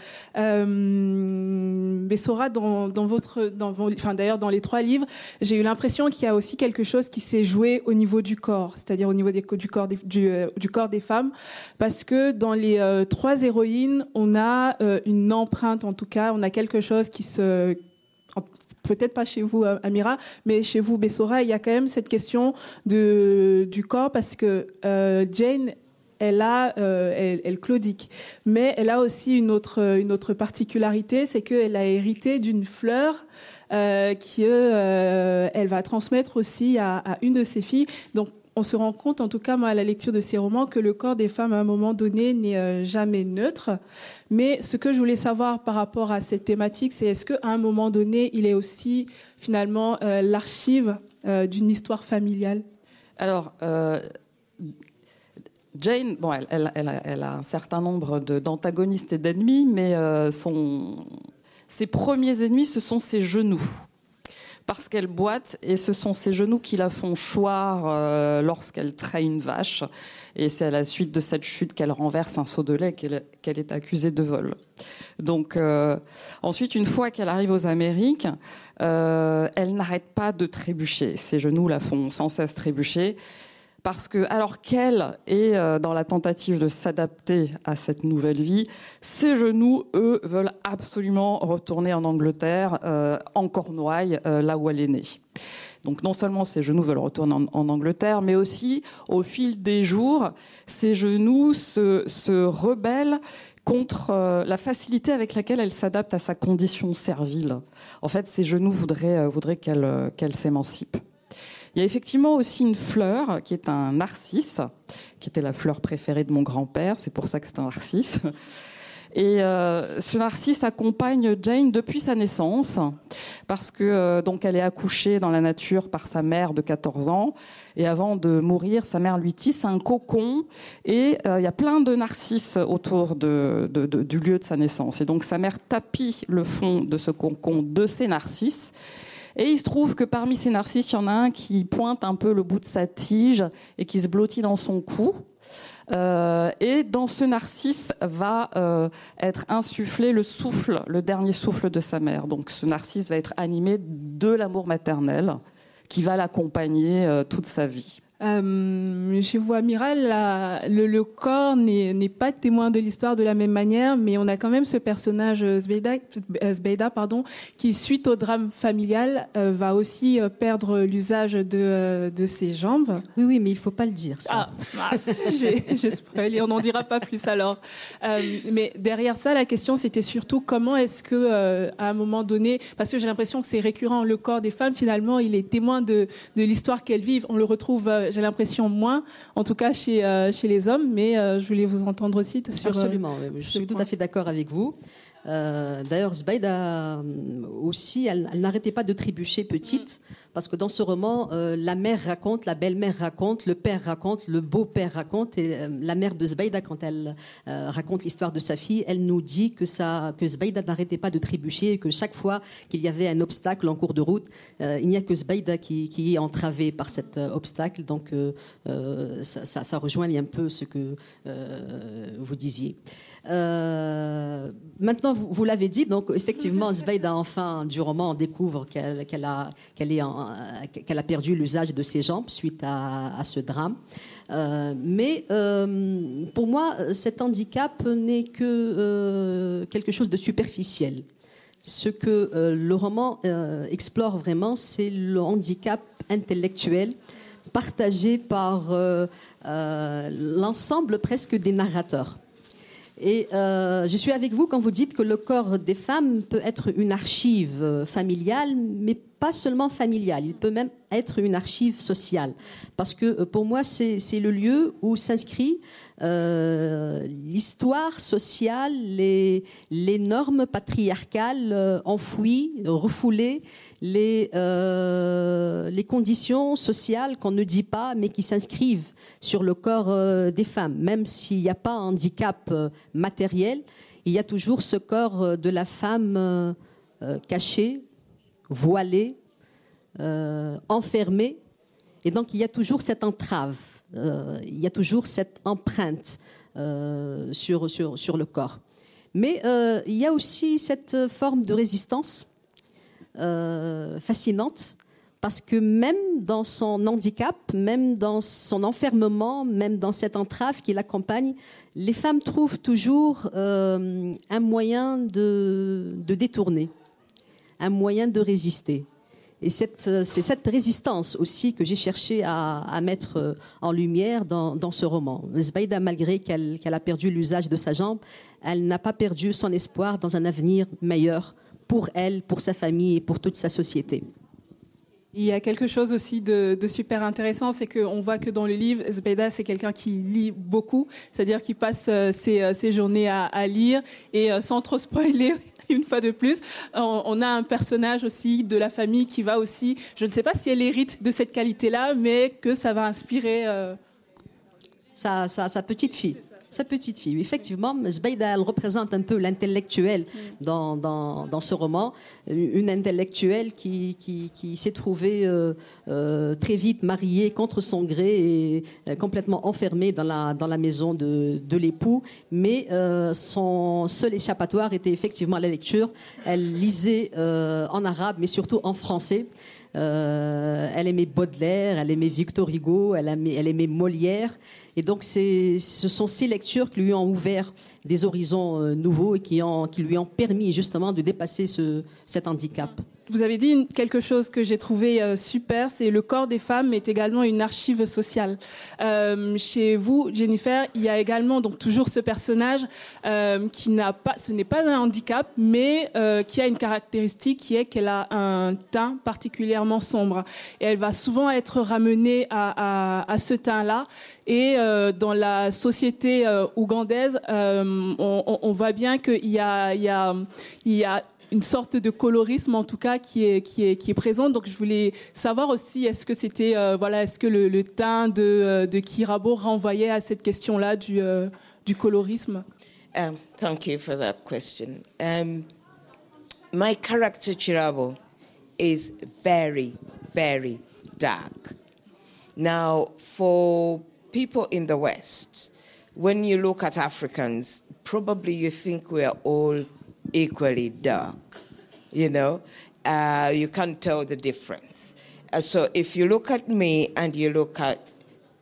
Euh, Bessora, dans dans votre dans enfin d'ailleurs dans les trois livres, j'ai eu l'impression qu'il y a aussi quelque chose qui s'est joué au niveau du corps, c'est-à-dire au niveau des, du corps des, du, du corps des femmes, parce que dans les euh, trois héroïnes, on a euh, une empreinte, en tout cas. On a quelque chose qui se... Peut-être pas chez vous, Amira, mais chez vous, Bessora, il y a quand même cette question de, du corps, parce que euh, Jane, elle, a, euh, elle, elle claudique. Mais elle a aussi une autre, une autre particularité, c'est qu'elle a hérité d'une fleur euh, qu'elle euh, va transmettre aussi à, à une de ses filles. Donc, on se rend compte, en tout cas, moi, à la lecture de ces romans, que le corps des femmes, à un moment donné, n'est euh, jamais neutre. Mais ce que je voulais savoir par rapport à cette thématique, c'est est-ce qu'à un moment donné, il est aussi, finalement, euh, l'archive euh, d'une histoire familiale ? Alors, euh, Jane, bon, elle, elle, elle, a, elle a un certain nombre de, d'antagonistes et d'ennemis, mais euh, son, ses premiers ennemis, ce sont ses genoux. Parce qu'elle boite, et ce sont ses genoux qui la font choir euh, lorsqu'elle traite une vache. Et c'est à la suite de cette chute qu'elle renverse un seau de lait qu'elle, qu'elle est accusée de vol. Donc, euh, ensuite, une fois qu'elle arrive aux Amériques, euh, elle n'arrête pas de trébucher. Ses genoux la font sans cesse trébucher. Parce que, alors qu'elle est euh, dans la tentative de s'adapter à cette nouvelle vie, ses genoux, eux, veulent absolument retourner en Angleterre, euh, en Cornouailles, euh, là où elle est née. Donc non seulement ses genoux veulent retourner en, en Angleterre, mais aussi, au fil des jours, ses genoux se, se rebellent contre euh, la facilité avec laquelle elle s'adapte à sa condition servile. En fait, ses genoux voudraient, euh, voudraient qu'elle, euh, qu'elle s'émancipe. Il y a effectivement aussi une fleur qui est un narcisse, qui était la fleur préférée de mon grand-père, c'est pour ça que c'est un narcisse. Et euh, ce narcisse accompagne Jane depuis sa naissance, parce que euh, donc elle est accouchée dans la nature par sa mère de quatorze ans, et avant de mourir, sa mère lui tisse un cocon, et euh, il y a plein de narcisses autour de, de, de, du lieu de sa naissance. Et donc sa mère tapit le fond de ce cocon de ces narcisses. Et il se trouve que parmi ces narcisses, il y en a un qui pointe un peu le bout de sa tige et qui se blottit dans son cou. Euh, et dans ce narcisse va euh, être insufflé le souffle, le dernier souffle de sa mère. Donc ce narcisse va être animé de l'amour maternel qui va l'accompagner euh, toute sa vie. Euh, chez vous, Amiral, la, le, le corps n'est, n'est pas témoin de l'histoire de la même manière, mais on a quand même ce personnage Zbeida, Zbeida pardon, qui, suite au drame familial, euh, va aussi euh, perdre l'usage de, euh, de ses jambes. Oui, oui, mais il ne faut pas le dire, ça. Ah, ah j'ai, j'ai spoilé, on n'en dira pas plus alors. Euh, mais derrière ça, la question, c'était surtout comment est-ce que, euh, à un moment donné, parce que j'ai l'impression que c'est récurrent, le corps des femmes, finalement, il est témoin de, de l'histoire qu'elles vivent. On le retrouve... Euh, j'ai l'impression moins, en tout cas chez, euh, chez les hommes, mais euh, je voulais vous entendre aussi sur... Absolument, euh, je suis tout à fait d'accord avec vous. Euh, d'ailleurs, Zbeida aussi, elle, elle n'arrêtait pas de trébucher petite, mm. parce que dans ce roman, euh, la mère raconte, la belle-mère raconte, le père raconte, le beau-père raconte, et euh, la mère de Zbeida, quand elle euh, raconte l'histoire de sa fille, elle nous dit que, ça, que Zbeida n'arrêtait pas de trébucher, et que chaque fois qu'il y avait un obstacle en cours de route, euh, il n'y a que Zbeida qui, qui est entravé par cet euh, obstacle. Donc, euh, euh, ça, ça, ça rejoint un peu ce que euh, vous disiez. Euh, maintenant, vous, vous l'avez dit, donc effectivement, Zbeida, enfin, du roman, on découvre qu'elle, qu'elle, a, qu'elle, est en, qu'elle a perdu l'usage de ses jambes suite à, à ce drame. Euh, mais euh, pour moi, cet handicap n'est que euh, quelque chose de superficiel. Ce que euh, le roman euh, explore vraiment, c'est le handicap intellectuel partagé par euh, euh, l'ensemble presque des narrateurs. Et euh, je suis avec vous quand vous dites que le corps des femmes peut être une archive familiale, mais pas seulement familiale, il peut même être une archive sociale. Parce que pour moi, c'est, c'est le lieu où s'inscrit euh, l'histoire sociale, les, les normes patriarcales euh, enfouies, refoulées, les, euh, les conditions sociales qu'on ne dit pas, mais qui s'inscrivent sur le corps euh, des femmes. Même s'il n'y a pas un handicap euh, matériel, il y a toujours ce corps euh, de la femme euh, euh, caché, voilé, euh, enfermé. Et donc, il y a toujours cette entrave, euh, il y a toujours cette empreinte euh, sur, sur, sur le corps. Mais euh, il y a aussi cette forme de résistance euh, fascinante, parce que même dans son handicap, même dans son enfermement, même dans cette entrave qui l'accompagne, les femmes trouvent toujours euh, un moyen de, de détourner, un moyen de résister. Et cette, c'est cette résistance aussi que j'ai cherché à, à mettre en lumière dans, dans ce roman. Zbeida, malgré qu'elle, qu'elle a perdu l'usage de sa jambe, elle n'a pas perdu son espoir dans un avenir meilleur pour elle, pour sa famille et pour toute sa société. Il y a quelque chose aussi de, de super intéressant, c'est qu'on voit que dans le livre, Zbeida, c'est quelqu'un qui lit beaucoup, c'est-à-dire qu'il passe ses, ses journées à, à lire, et sans trop spoiler, une fois de plus, on, on a un personnage aussi de la famille qui va aussi, je ne sais pas si elle hérite de cette qualité-là, mais que ça va inspirer... Euh... Sa, sa, sa petite fille. Sa petite fille, effectivement, Zbeida, elle représente un peu l'intellectuel dans, dans, dans ce roman, une intellectuelle qui, qui, qui s'est trouvée euh, euh, très vite mariée contre son gré et euh, complètement enfermée dans la, dans la maison de, de l'époux, mais euh, son seul échappatoire était effectivement la lecture. Elle lisait euh, en arabe, mais surtout en français. Euh, elle aimait Baudelaire, elle aimait Victor Hugo, elle aimait, elle aimait Molière. Et donc, c'est, ce sont ces lectures qui lui ont ouvert des horizons euh, nouveaux et qui, ont, qui lui ont permis justement de dépasser ce, cet handicap. Vous avez dit quelque chose que j'ai trouvé euh, super, c'est le corps des femmes est également une archive sociale. Euh, chez vous, Jennifer, il y a également donc toujours ce personnage euh, qui n'a pas, ce n'est pas un handicap, mais euh, qui a une caractéristique qui est qu'elle a un teint particulièrement sombre. Et elle va souvent être ramenée à, à, à ce teint-là. Et euh, dans la société euh, ougandaise, euh, on, on voit bien qu'il y a, il y a, il y a une sorte de colorisme en tout cas qui est qui est qui est présent. Donc je voulais savoir aussi, est-ce que c'était euh, voilà, est-ce que le, le teint de de Kirabo renvoyait à cette question-là du euh, du colorisme? Um, thank you for that question. Um, my character Kirabo is very very dark. Now, for people in the West, when you look at Africans, probably you think we are all equally dark, you know, uh, you can't tell the difference. Uh, so if you look at me and you look at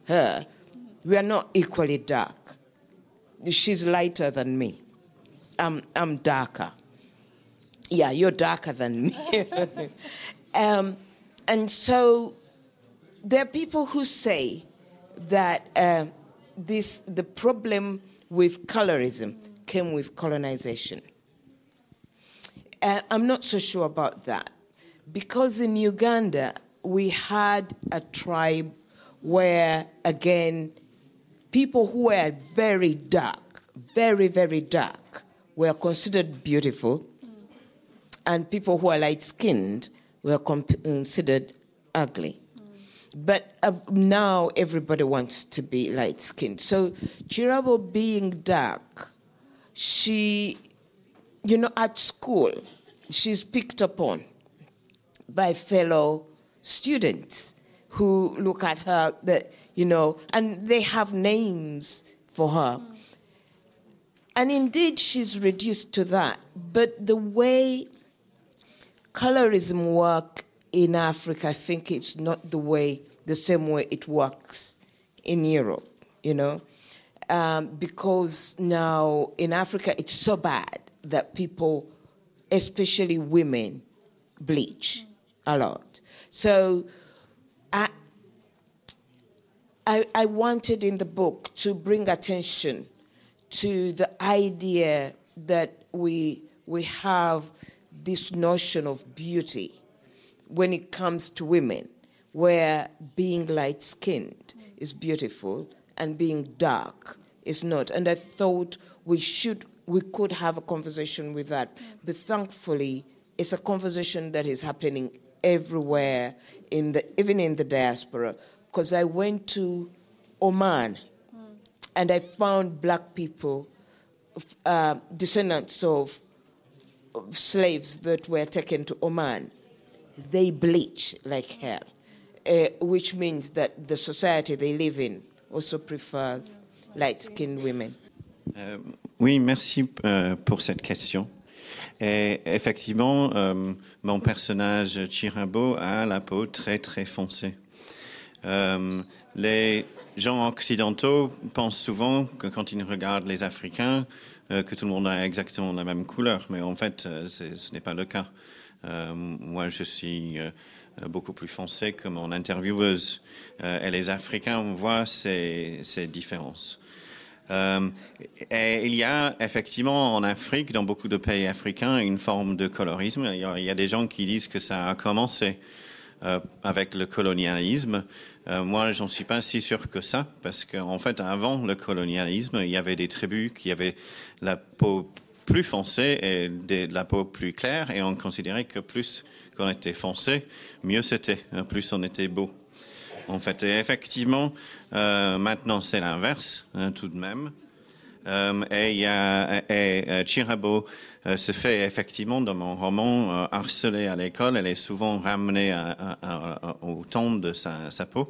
her, we are not equally dark. She's lighter than me. I'm, I'm darker. Yeah, you're darker than me. um, and so there are people who say that uh, this the problem with colorism came with colonization. Uh, I'm not so sure about that, because in Uganda we had a tribe where, again, people who were very dark, very, very dark, were considered beautiful, mm. and people who are light-skinned were considered ugly. Mm. But uh, now everybody wants to be light-skinned. So Chirabo being dark, she, you know, at school, she's picked upon by fellow students who look at her, that, you know, and they have names for her. Mm. And indeed, she's reduced to that. But the way colorism works in Africa, I think it's not the way, the same way it works in Europe, you know, um, because now in Africa it's so bad that people, especially women, bleach a lot. So I, I, I wanted in the book to bring attention to the idea that we we have this notion of beauty when it comes to women, where being light-skinned is beautiful and being dark is not. And I thought we should we could have a conversation with that. But thankfully, it's a conversation that is happening everywhere, in the even in the diaspora. Because I went to Oman, and I found black people, uh, descendants of, of slaves that were taken to Oman. They bleach like hell, uh, which means that the society they live in also prefers light-skinned women. Euh, oui, merci euh, pour cette question. Et effectivement, euh, mon personnage Chirabo a la peau très très foncée. Euh, les gens occidentaux pensent souvent que quand ils regardent les Africains, euh, que tout le monde a exactement la même couleur, mais en fait, euh, ce n'est pas le cas. Euh, moi, je suis euh, beaucoup plus foncé que mon intervieweuse, euh, et les Africains voient ces, ces différences. Euh, et il y a effectivement en Afrique, dans beaucoup de pays africains, une forme de colorisme. Il y a, il y a des gens qui disent que ça a commencé euh, avec le colonialisme. Euh, moi, j'en suis pas si sûr que ça, parce qu'en fait, avant le colonialisme, il y avait des tribus qui avaient la peau plus foncée et de la peau plus claire, et on considérait que plus qu'on était foncé, mieux c'était, plus on était beau. En fait, et effectivement, euh, maintenant c'est l'inverse, hein, tout de même. Euh, et il y a et, et Chirabo euh, se fait effectivement dans mon roman euh, harcelée à l'école. Elle est souvent ramenée à, à, à, au ton de sa, sa peau.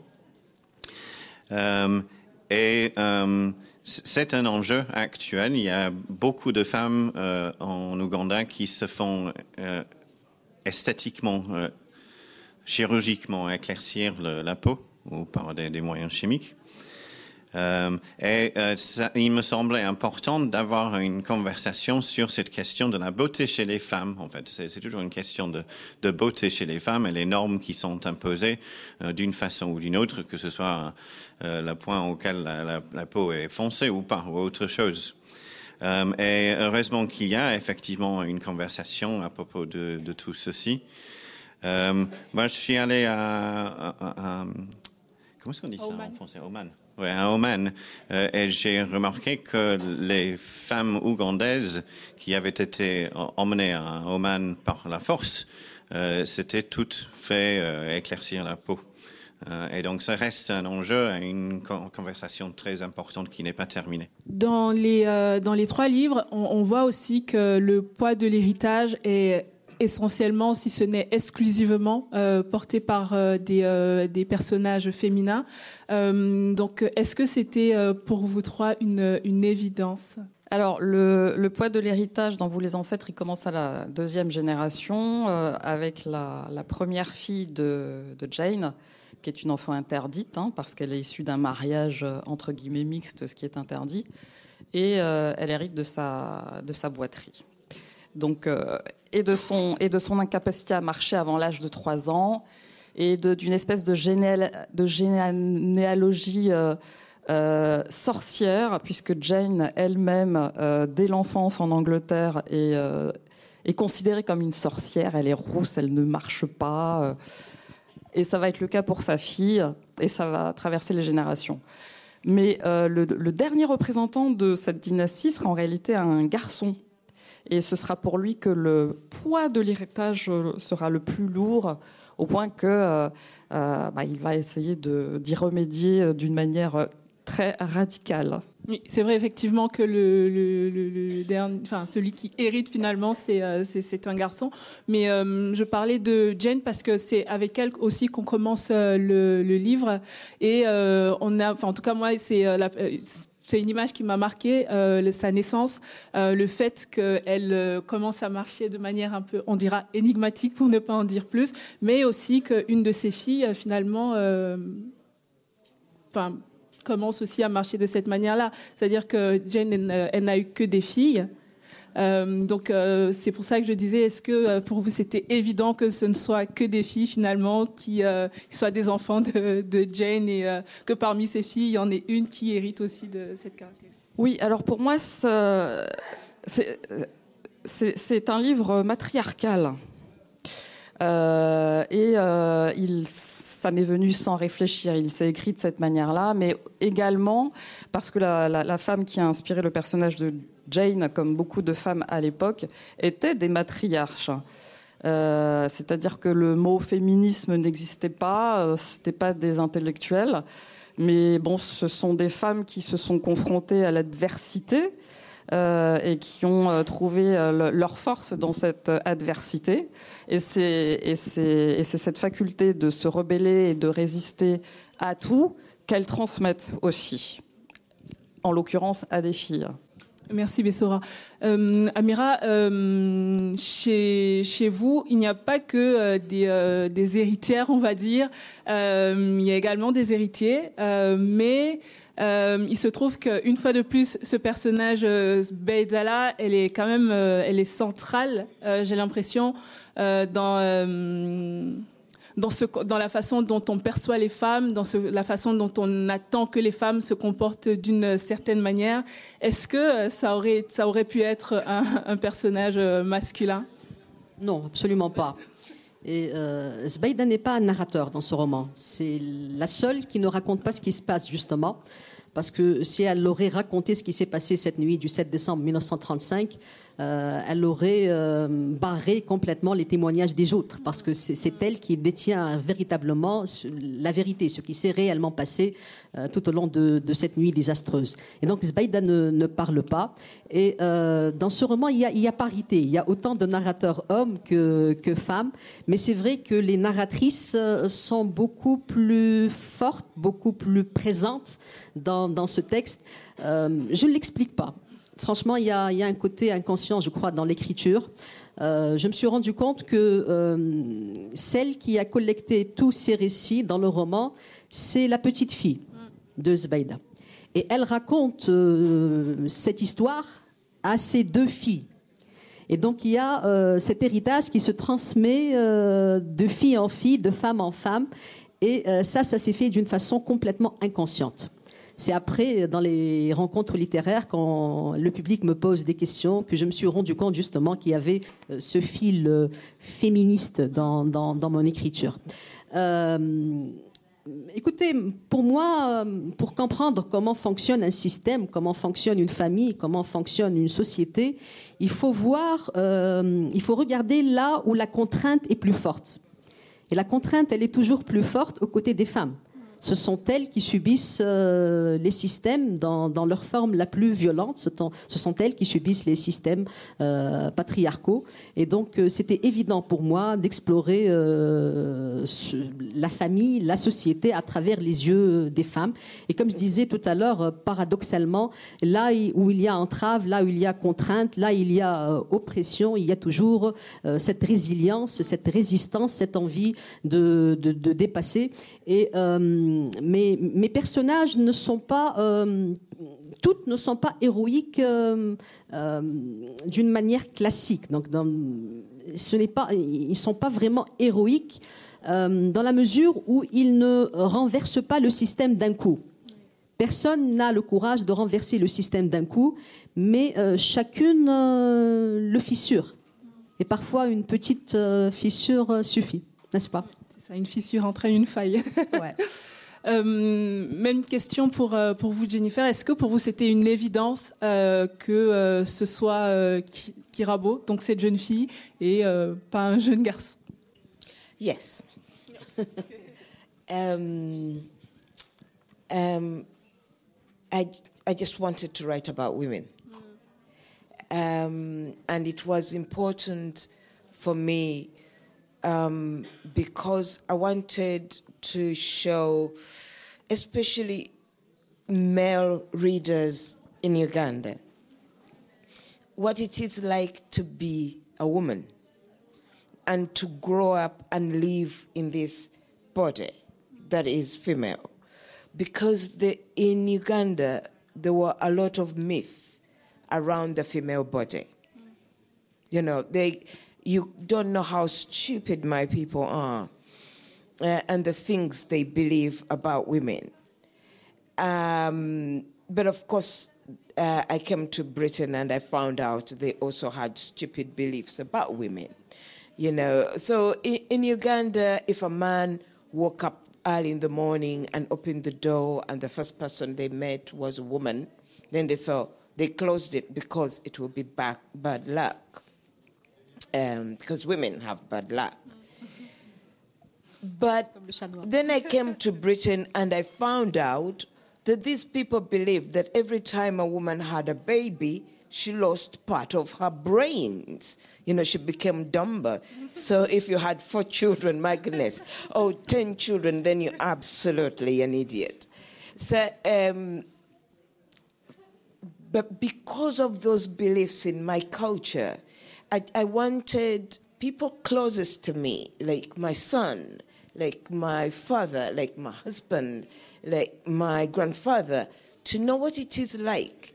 Euh, et euh, c'est un enjeu actuel. Il y a beaucoup de femmes euh, en Ouganda qui se font euh, esthétiquement euh, chirurgiquement éclaircir le, la peau ou par des, des moyens chimiques. Euh, et euh, ça, il me semblait important d'avoir une conversation sur cette question de la beauté chez les femmes. En fait, c'est, c'est toujours une question de, de beauté chez les femmes et les normes qui sont imposées euh, d'une façon ou d'une autre, que ce soit euh, le point auquel la, la, la peau est foncée ou pas, ou autre chose. Euh, et heureusement qu'il y a effectivement une conversation à propos de, de tout ceci. Euh, moi, je suis allé à, à, à, à comment est-ce qu'on dit ça Oman. En français, Oman. Ouais, à Oman, euh, et j'ai remarqué que les femmes ougandaises qui avaient été emmenées à Oman par la force, euh, s'étaient toutes fait euh, éclaircir la peau. Euh, et donc, ça reste un enjeu, une conversation très importante qui n'est pas terminée. Dans les, euh, dans les trois livres, on, on voit aussi que le poids de l'héritage est essentiellement, si ce n'est exclusivement, euh, porté par euh, des, euh, des personnages féminins. Euh, donc, est-ce que c'était euh, pour vous trois une, une évidence ? Alors, le, le poids de l'héritage dans Vous les ancêtres, il commence à la deuxième génération, euh, avec la, la première fille de, de Jane, qui est une enfant interdite, hein, parce qu'elle est issue d'un mariage euh, entre guillemets mixte, ce qui est interdit, et euh, elle hérite de sa, de sa boiterie. Donc, euh, et, de son, et de son incapacité à marcher avant l'âge de trois ans, et de, d'une espèce de, généal, de généalogie euh, euh, sorcière, puisque Jane elle-même, euh, dès l'enfance en Angleterre, est, euh, est considérée comme une sorcière. Elle est rousse, elle ne marche pas. Euh, et ça va être le cas pour sa fille, et ça va traverser les générations. Mais euh, le, le dernier représentant de cette dynastie sera en réalité un garçon. Et ce sera pour lui que le poids de l'héritage sera le plus lourd, au point que euh, euh, bah, il va essayer de, d'y remédier d'une manière très radicale. Oui, c'est vrai effectivement que le, le, le, le dernier, enfin celui qui hérite finalement, c'est euh, c'est, c'est un garçon. Mais euh, je parlais de Jane parce que c'est avec elle aussi qu'on commence euh, le, le livre, et euh, on a, enfin en tout cas moi, c'est euh, la euh, c'est une image qui m'a marqué, euh, sa naissance, euh, le fait qu'elle euh, commence à marcher de manière un peu, on dira, énigmatique pour ne pas en dire plus, mais aussi qu'une de ses filles, euh, finalement, euh, enfin, commence aussi à marcher de cette manière-là. C'est-à-dire que Jane, elle, elle n'a eu que des filles. Euh, donc euh, c'est pour ça que je disais, est-ce que euh, pour vous c'était évident que ce ne soit que des filles finalement qui, euh, qui soient des enfants de, de Jane, et euh, que parmi ces filles il y en ait une qui hérite aussi de cette caractéristique? Oui, alors pour moi c'est, c'est, c'est, c'est un livre matriarcal, euh, et euh, il ça m'est venu sans réfléchir. Il s'est écrit de cette manière-là, mais également parce que la, la, la femme qui a inspiré le personnage de Jane, comme beaucoup de femmes à l'époque, étaient des matriarches. Euh, c'est-à-dire que le mot féminisme n'existait pas, euh, c'était pas des intellectuels, mais bon, ce sont des femmes qui se sont confrontées à l'adversité euh, et qui ont euh, trouvé euh, leur force dans cette adversité. Et c'est, et, c'est, et c'est cette faculté de se rebeller et de résister à tout qu'elles transmettent aussi, en l'occurrence à des filles. Merci Bessora. Euh, Amira, euh, chez, chez vous, il n'y a pas que euh, des, euh, des héritières, on va dire. Euh, il y a également des héritiers, euh, mais euh, il se trouve qu'une fois de plus, ce personnage, euh, Zbeida, elle est quand même, euh, elle est centrale. Euh, j'ai l'impression euh, dans. Euh, Dans, ce, dans la façon dont on perçoit les femmes, dans ce, la façon dont on attend que les femmes se comportent d'une certaine manière. Est-ce que ça aurait, ça aurait pu être un, un personnage masculin? Non, absolument pas. Et euh, Zbeida n'est pas un narrateur dans ce roman. C'est la seule qui ne raconte pas ce qui se passe, justement. Parce que si elle aurait raconté ce qui s'est passé cette nuit du sept décembre mille neuf cent trente-cinq, euh, elle aurait euh, barré complètement les témoignages des autres, parce que c'est, c'est elle qui détient véritablement la vérité, ce qui s'est réellement passé euh, tout au long de, de cette nuit désastreuse. Et donc Zbeida ne, ne parle pas. Et euh, dans ce roman, il y, a, il y a parité. Il y a autant de narrateurs hommes que, que femmes, mais c'est vrai que les narratrices sont beaucoup plus fortes, beaucoup plus présentes dans, dans ce texte. Euh, je ne l'explique pas. Franchement, il y, a, il y a un côté inconscient, je crois, dans l'écriture. Euh, je me suis rendu compte que euh, celle qui a collecté tous ces récits dans le roman, c'est la petite fille de Zbeida. Et elle raconte euh, cette histoire à ses deux filles. Et donc, il y a euh, cet héritage qui se transmet euh, de fille en fille, de femme en femme. Et euh, ça, ça s'est fait d'une façon complètement inconsciente. C'est après, dans les rencontres littéraires, quand le public me pose des questions, que je me suis rendu compte justement qu'il y avait ce fil féministe dans, dans, dans mon écriture. Euh, écoutez, pour moi, pour comprendre comment fonctionne un système, comment fonctionne une famille, comment fonctionne une société, il faut voir, euh, il faut regarder là où la contrainte est plus forte. Et la contrainte, elle est toujours plus forte aux côtés des femmes. ce sont elles qui subissent euh, les systèmes dans, dans leur forme la plus violente. Ce, temps, ce sont elles qui subissent les systèmes euh, patriarcaux. Et donc, euh, c'était évident pour moi d'explorer euh, ce, la famille, la société à travers les yeux des femmes. Et comme je disais tout à l'heure, euh, paradoxalement, là où il y a entrave, là où il y a contrainte, là où il y a euh, oppression, il y a toujours euh, cette résilience, cette résistance, cette envie de, de, de dépasser. Et euh, mes, mes personnages ne sont pas, euh, toutes ne sont pas héroïques euh, euh, d'une manière classique. Donc, dans, ce n'est pas, ils ne sont pas vraiment héroïques euh, dans la mesure où ils ne renversent pas le système d'un coup. Personne n'a le courage de renverser le système d'un coup, mais euh, chacune euh, le fissure. Et parfois, une petite euh, fissure suffit, n'est-ce pas ? C'est ça, une fissure entraîne une faille. Ouais. euh, même question pour, euh, pour vous, Jennifer. Est-ce que pour vous, c'était une évidence euh, que euh, ce soit euh, Kirabo, donc cette jeune fille, et euh, pas un jeune garçon? Yes. um, um, I, I just wanted to write about women. Um, and it was important for me um, because I wanted to show, especially male readers in Uganda, what it is like to be a woman and to grow up and live in this body that is female. Because the, in Uganda, there were a lot of myths around the female body. You know, they, you don't know how stupid my people are uh, and the things they believe about women. Um, but of course, uh, I came to Britain and I found out they also had stupid beliefs about women. You know, so in, in Uganda, if a man woke up early in the morning and opened the door and the first person they met was a woman, then they thought, they closed it because it would be bad, bad luck, um, because women have bad luck. But then I came to Britain and I found out that these people believed that every time a woman had a baby, she lost part of her brains. You know, she became dumber. So if you had four children, my goodness, oh, ten children, then you're absolutely an idiot. So, um, but because of those beliefs in my culture, I, I wanted people closest to me, like my son, like my father, like my husband, like my grandfather, to know what it is like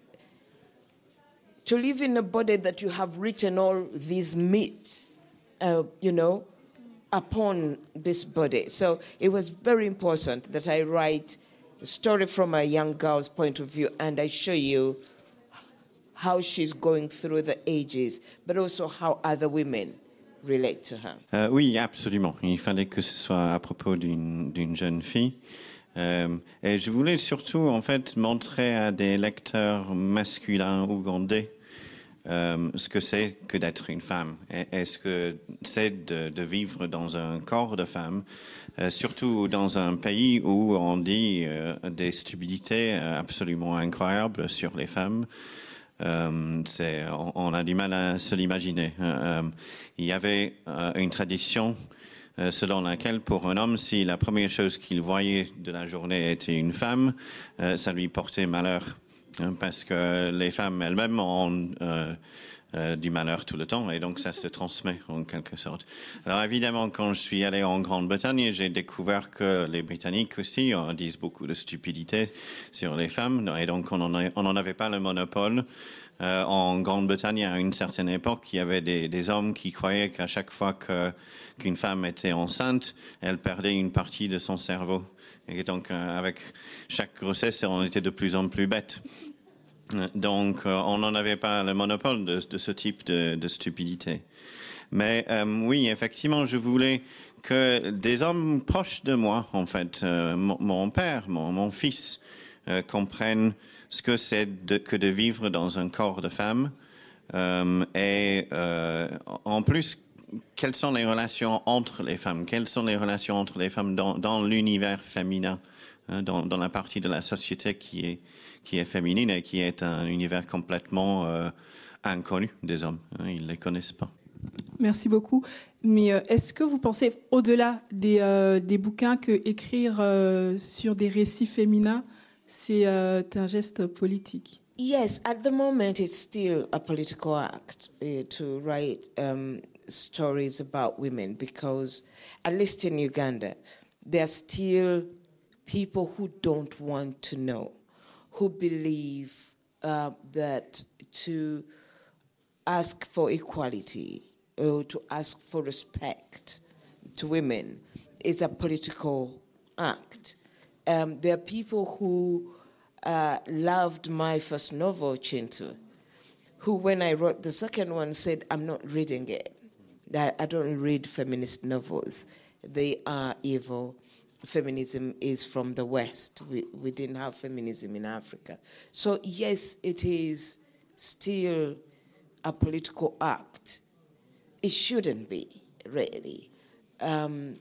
to live in a body that you have written all these myths, uh, you know, upon this body. So it was very important that I write a story from a young girl's point of view and I show you how she's going through the ages, but also how other women relate to her. Euh, oui, absolument. Il fallait que ce soit à propos d'une, d'une jeune fille. Euh, et je voulais surtout, en fait, montrer à des lecteurs masculins ougandais euh, ce que c'est que d'être une femme. Et, et ce que c'est de, de vivre dans un corps de femme, euh, surtout dans un pays où on dit euh, des stupidités absolument incroyables sur les femmes. Euh, c'est, on, on a du mal à se l'imaginer. Euh, il y avait euh, une tradition euh, selon laquelle pour un homme, si la première chose qu'il voyait de la journée était une femme, euh, ça lui portait malheur. Hein, parce que les femmes elles-mêmes ont euh, euh, du malheur tout le temps et donc ça se transmet en quelque sorte. Alors évidemment, quand je suis allé en Grande-Bretagne, j'ai découvert que les Britanniques aussi euh, disent beaucoup de stupidité sur les femmes et donc on n'en avait pas le monopole. Euh, en Grande-Bretagne, à une certaine époque, il y avait des, des hommes qui croyaient qu'à chaque fois que, qu'une femme était enceinte, elle perdait une partie de son cerveau. Et donc, euh, avec chaque grossesse, on était de plus en plus bêtes. Donc, euh, on n'en avait pas le monopole de, de ce type de, de stupidité. Mais euh, oui, effectivement, je voulais que des hommes proches de moi, en fait, euh, mon, mon père, mon, mon fils, euh, comprennent ce que c'est de, que de vivre dans un corps de femme. Euh, et euh, en plus, quelles sont les relations entre les femmes? Quelles sont les relations entre les femmes dans, dans l'univers féminin hein, dans, dans la partie de la société qui est, qui est féminine et qui est un univers complètement euh, inconnu des hommes. Hein, ils ne les connaissent pas. Merci beaucoup. Mais euh, est-ce que vous pensez, au-delà des, euh, des bouquins, que écrire euh, sur des récits féminins, c'est euh, un geste politique? Yes, at the moment it's still a political act uh, to write um, stories about women because, at least in Uganda, there are still people who don't want to know, who believe uh, that to ask for equality or to ask for respect to women is a political act. Um, there are people who uh, loved my first novel, Chintu, who, when I wrote the second one, said, I'm not reading it. I, I don't read feminist novels. They are evil. Feminism is from the West. We, we didn't have feminism in Africa. So, yes, it is still a political act. It shouldn't be, really. Um,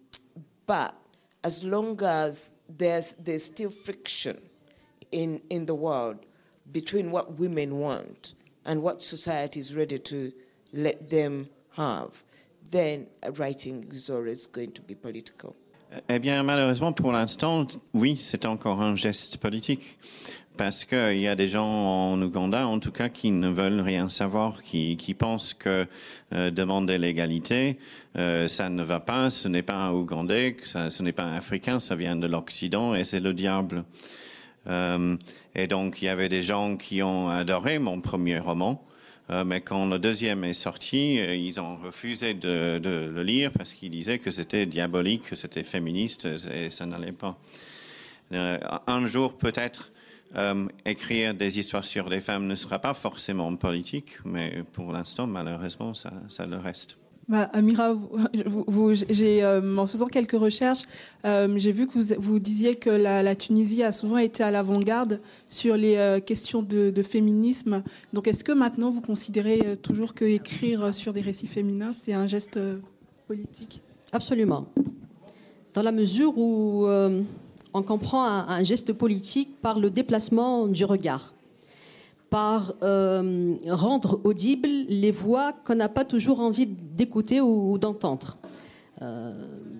but as long as there's, there's still friction in, in the world between what women want and what society is ready to let them have, then writing is always going to be political. Eh bien, malheureusement, pour l'instant, oui, c'est encore un geste politique. Parce qu'il y a des gens en Ouganda, en tout cas, qui ne veulent rien savoir, qui, qui pensent que euh, demander l'égalité, euh, ça ne va pas, ce n'est pas un Ougandais, ça, ce n'est pas un Africain, ça vient de l'Occident et c'est le diable. Euh, et donc, il y avait des gens qui ont adoré mon premier roman, euh, mais quand le deuxième est sorti, euh, ils ont refusé de, de le lire parce qu'ils disaient que c'était diabolique, que c'était féministe et ça n'allait pas. Euh, un jour, peut-être, Euh, écrire des histoires sur des femmes ne sera pas forcément politique, mais pour l'instant, malheureusement, ça, ça le reste. Bah, Amira, vous, vous, vous, j'ai, euh, en faisant quelques recherches, euh, j'ai vu que vous, vous disiez que la, la Tunisie a souvent été à l'avant-garde sur les euh, questions de, de féminisme. Donc, est-ce que maintenant vous considérez euh, toujours que écrire sur des récits féminins, c'est un geste euh, politique? Absolument. Dans la mesure où euh, on comprend un, un geste politique par le déplacement du regard, par euh, rendre audibles les voix qu'on n'a pas toujours envie d'écouter ou, ou d'entendre. Euh,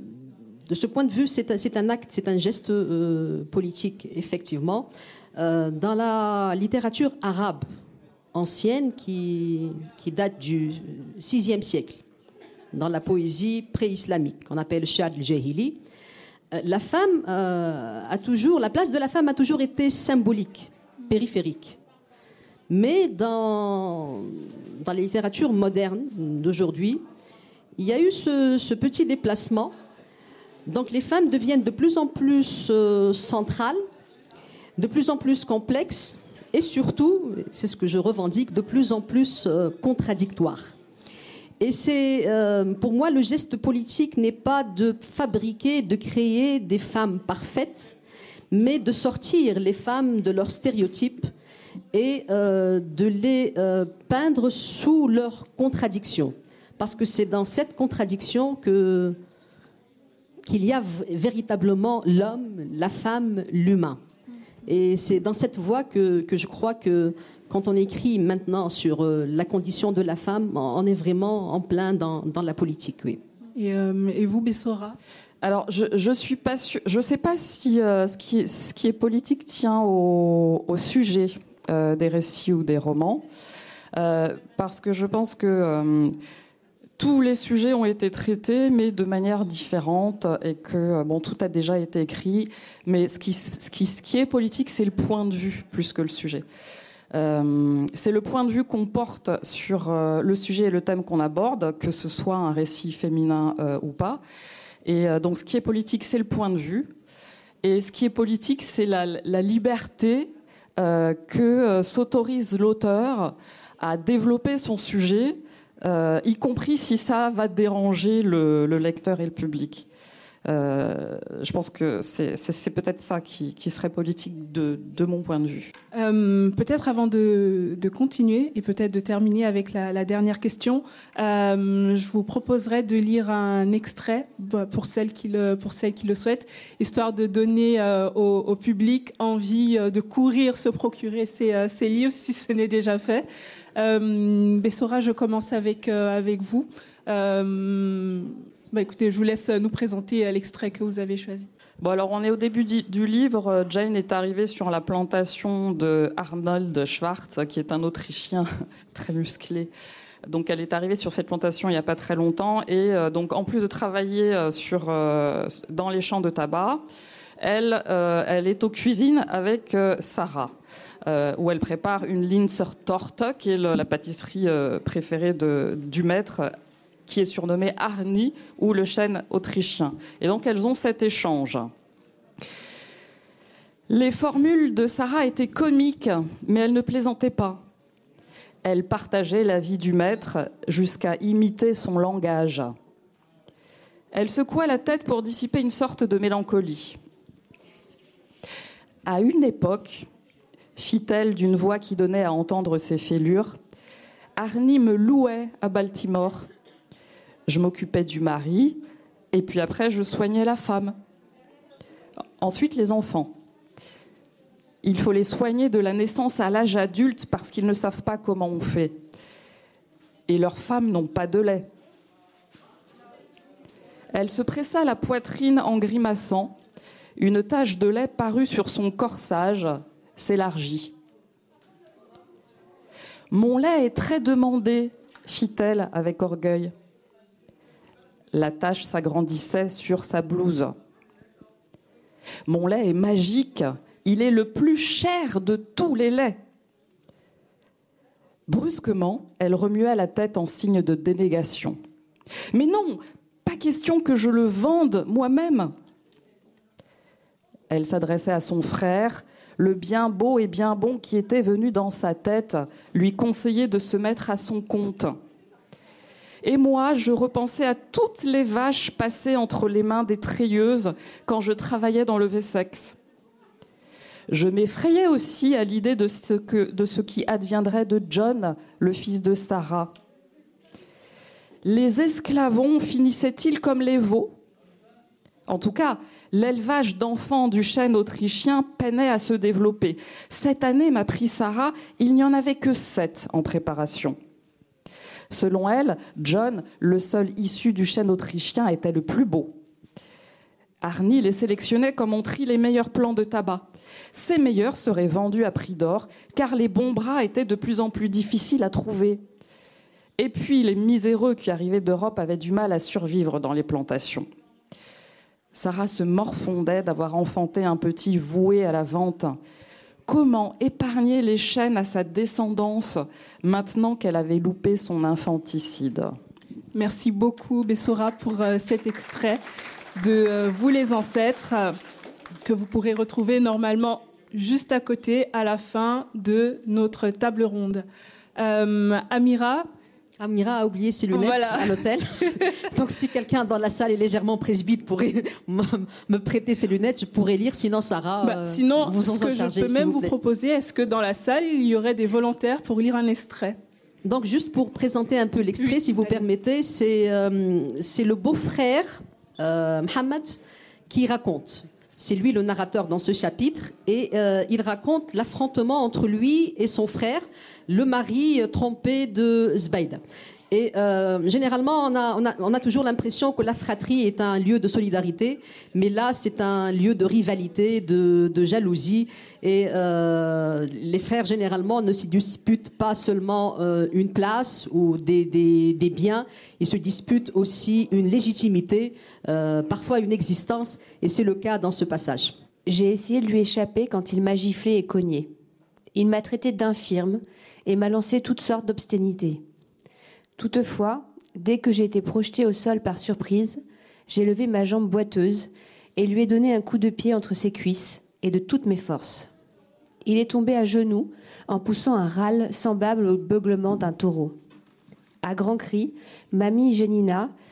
de ce point de vue, c'est un, c'est un acte, c'est un geste euh, politique, effectivement. Euh, dans la littérature arabe ancienne, qui, qui date du sixième siècle, dans la poésie pré-islamique, qu'on appelle Shad al-Jahili, la femme euh, a toujours, la place de la femme a toujours été symbolique, périphérique. Mais dans, dans les littératures modernes d'aujourd'hui, il y a eu ce, ce petit déplacement. Donc les femmes deviennent de plus en plus euh, centrales, de plus en plus complexes et surtout, c'est ce que je revendique, de plus en plus euh, contradictoires. Et c'est, euh, pour moi, le geste politique n'est pas de fabriquer, de créer des femmes parfaites, mais de sortir les femmes de leurs stéréotypes et euh, de les euh, peindre sous leurs contradictions. Parce que c'est dans cette contradiction que, qu'il y a v- véritablement l'homme, la femme, l'humain. Et c'est dans cette voie que, que je crois que quand on écrit maintenant sur euh, la condition de la femme, on est vraiment en plein dans, dans la politique, oui. Et, euh, et vous, Bessora? Alors, je je suis pas sûre, je sais pas si euh, ce qui est, ce qui est politique tient au, au sujet euh, des récits ou des romans, euh, parce que je pense que euh, tous les sujets ont été traités, mais de manière différente, et que bon, tout a déjà été écrit. Mais ce qui ce qui ce qui est politique, c'est le point de vue plus que le sujet. Euh, c'est le point de vue qu'on porte sur euh, le sujet et le thème qu'on aborde, que ce soit un récit féminin euh, ou pas. Et euh, donc, ce qui est politique, c'est le point de vue. Et ce qui est politique, c'est la, la liberté euh, que euh, s'autorise l'auteur à développer son sujet, euh, y compris si ça va déranger le, le lecteur et le public. Euh, je pense que c'est, c'est, c'est peut-être ça qui, qui serait politique de, de mon point de vue. Euh, peut-être avant de, de continuer et peut-être de terminer avec la, la dernière question, euh, je vous proposerais de lire un extrait pour celles qui le, pour celles qui le souhaitent, histoire de donner euh, au, au public envie de courir se procurer ces, euh, ces livres si ce n'est déjà fait. Euh, Bessora, je commence avec, euh, avec vous. Euh, Bah écoutez, je vous laisse nous présenter l'extrait que vous avez choisi. Bon, alors on est au début du, du livre. Jane est arrivée sur la plantation de Arnold Schwartz, qui est un Autrichien très musclé. Donc elle est arrivée sur cette plantation il n'y a pas très longtemps. Et euh, donc en plus de travailler sur, euh, dans les champs de tabac, elle, euh, elle est aux cuisines avec euh, Sarah, euh, où elle prépare une Linzer Torte, qui est le, la pâtisserie euh, préférée de, du maître, qui est surnommé Arni, ou le chêne autrichien. Et donc, elles ont cet échange. Les formules de Sarah étaient comiques, mais elle ne plaisantait pas. Elle partageait la vie du maître jusqu'à imiter son langage. Elle secouait la tête pour dissiper une sorte de mélancolie. À une époque, fit-elle d'une voix qui donnait à entendre ses fêlures, Arni me louait à Baltimore. Je m'occupais du mari, et puis après, je soignais la femme. Ensuite, les enfants. Il faut les soigner de la naissance à l'âge adulte parce qu'ils ne savent pas comment on fait. Et leurs femmes n'ont pas de lait. Elle se pressa la poitrine en grimaçant. Une tache de lait parut sur son corsage, s'élargit. « Mon lait est très demandé, fit-elle avec orgueil. La tache s'agrandissait sur sa blouse. « Mon lait est magique, il est le plus cher de tous les laits. » Brusquement, elle remuait la tête en signe de dénégation. « Mais non, pas question que je le vende moi-même. » Elle s'adressait à son frère. Le bien beau et bien bon qui était venu dans sa tête lui conseillait de se mettre à son compte. Et moi, je repensais à toutes les vaches passées entre les mains des treilleuses quand je travaillais dans le Wessex. Je m'effrayais aussi à l'idée de ce, que, de ce qui adviendrait de John, le fils de Sarah. Les esclavons finissaient-ils comme les veaux ? En tout cas, l'élevage d'enfants du chêne autrichien peinait à se développer. Cette année, m'apprit Sarah, il n'y en avait que sept en préparation. Selon elle, John, le seul issu du chêne autrichien, était le plus beau. Arni les sélectionnait comme on trie les meilleurs plants de tabac. Ces meilleurs seraient vendus à prix d'or, car les bons bras étaient de plus en plus difficiles à trouver. Et puis, les miséreux qui arrivaient d'Europe avaient du mal à survivre dans les plantations. Sarah se morfondait d'avoir enfanté un petit voué à la vente. Comment épargner les chênes à sa descendance maintenant qu'elle avait loupé son infanticide ? Merci beaucoup, Bessora, pour euh, cet extrait de euh, Vous les ancêtres, euh, que vous pourrez retrouver normalement juste à côté, à la fin de notre table ronde. Euh, Amira Amira a oublié ses lunettes voilà. à l'hôtel. Donc, si quelqu'un dans la salle est légèrement presbyte pourrait me prêter ses lunettes, je pourrais lire. Sinon, Sarah, bah, sinon, vous en ce que chargez, je peux même vous, vous proposer, est-ce que dans la salle, il y aurait des volontaires pour lire un extrait ? Donc, juste pour présenter un peu l'extrait, oui, si vous allez. permettez, c'est, euh, c'est le beau-frère, euh, Mohamed, qui raconte. C'est lui le narrateur dans ce chapitre et euh, il raconte l'affrontement entre lui et son frère, le mari trompé de Zbaïda. Et euh, généralement, on a, on, a, on a toujours l'impression que la fratrie est un lieu de solidarité, mais là, c'est un lieu de rivalité, de, de jalousie. Et euh, les frères, généralement, ne se disputent pas seulement euh, une place ou des, des, des biens, ils se disputent aussi une légitimité, euh, parfois une existence, et c'est le cas dans ce passage. J'ai essayé de lui échapper quand il m'a giflé et cogné. Il m'a traité d'infirme et m'a lancé toutes sortes d'obscénités. Toutefois, dès que j'ai été projetée au sol par surprise, j'ai levé ma jambe boiteuse et lui ai donné un coup de pied entre ses cuisses et de toutes mes forces. Il est tombé à genoux en poussant un râle semblable au beuglement d'un taureau. À grands cris, mamie Janina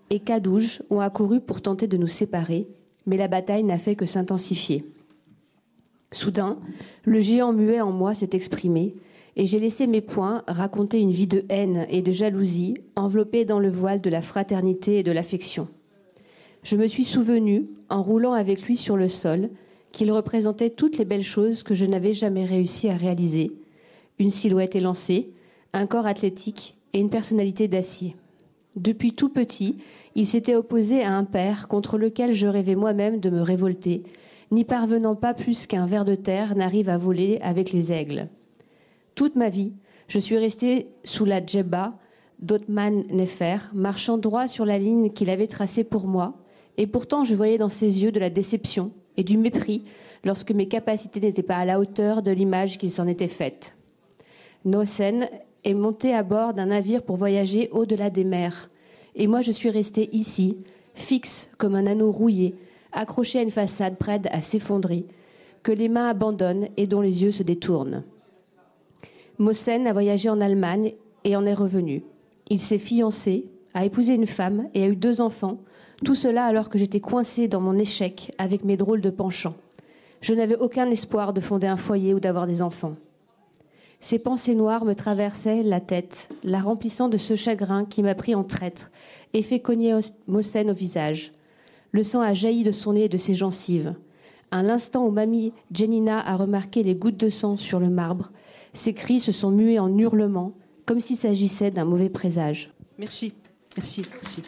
et Kadouj ont accouru pour tenter de nous séparer, mais la bataille n'a fait que s'intensifier. Soudain, le géant muet en moi s'est exprimé, et j'ai laissé mes poings raconter une vie de haine et de jalousie, enveloppée dans le voile de la fraternité et de l'affection. Je me suis souvenu, en roulant avec lui sur le sol, qu'il représentait toutes les belles choses que je n'avais jamais réussi à réaliser. Une silhouette élancée, un corps athlétique et une personnalité d'acier. Depuis tout petit, il s'était opposé à un père contre lequel je rêvais moi-même de me révolter, n'y parvenant pas plus qu'un ver de terre n'arrive à voler avec les aigles. Toute ma vie, je suis restée sous la djebba d'Othman Nefer, marchant droit sur la ligne qu'il avait tracée pour moi, et pourtant je voyais dans ses yeux de la déception et du mépris lorsque mes capacités n'étaient pas à la hauteur de l'image qu'il s'en était faite. Mohsen est monté à bord d'un navire pour voyager au-delà des mers, et moi je suis restée ici, fixe comme un anneau rouillé, accroché à une façade prête à s'effondrer, que les mains abandonnent et dont les yeux se détournent. Mohsen a voyagé en Allemagne et en est revenu. Il s'est fiancé, a épousé une femme et a eu deux enfants, tout cela alors que j'étais coincée dans mon échec avec mes drôles de penchants. Je n'avais aucun espoir de fonder un foyer ou d'avoir des enfants. Ces pensées noires me traversaient la tête, la remplissant de ce chagrin qui m'a pris en traître et fait cogner Mohsen au visage. Le sang a jailli de son nez et de ses gencives. À l'instant où mamie Jenina a remarqué les gouttes de sang sur le marbre, ses cris se sont mués en hurlements, comme s'il s'agissait d'un mauvais présage. Merci, merci, merci.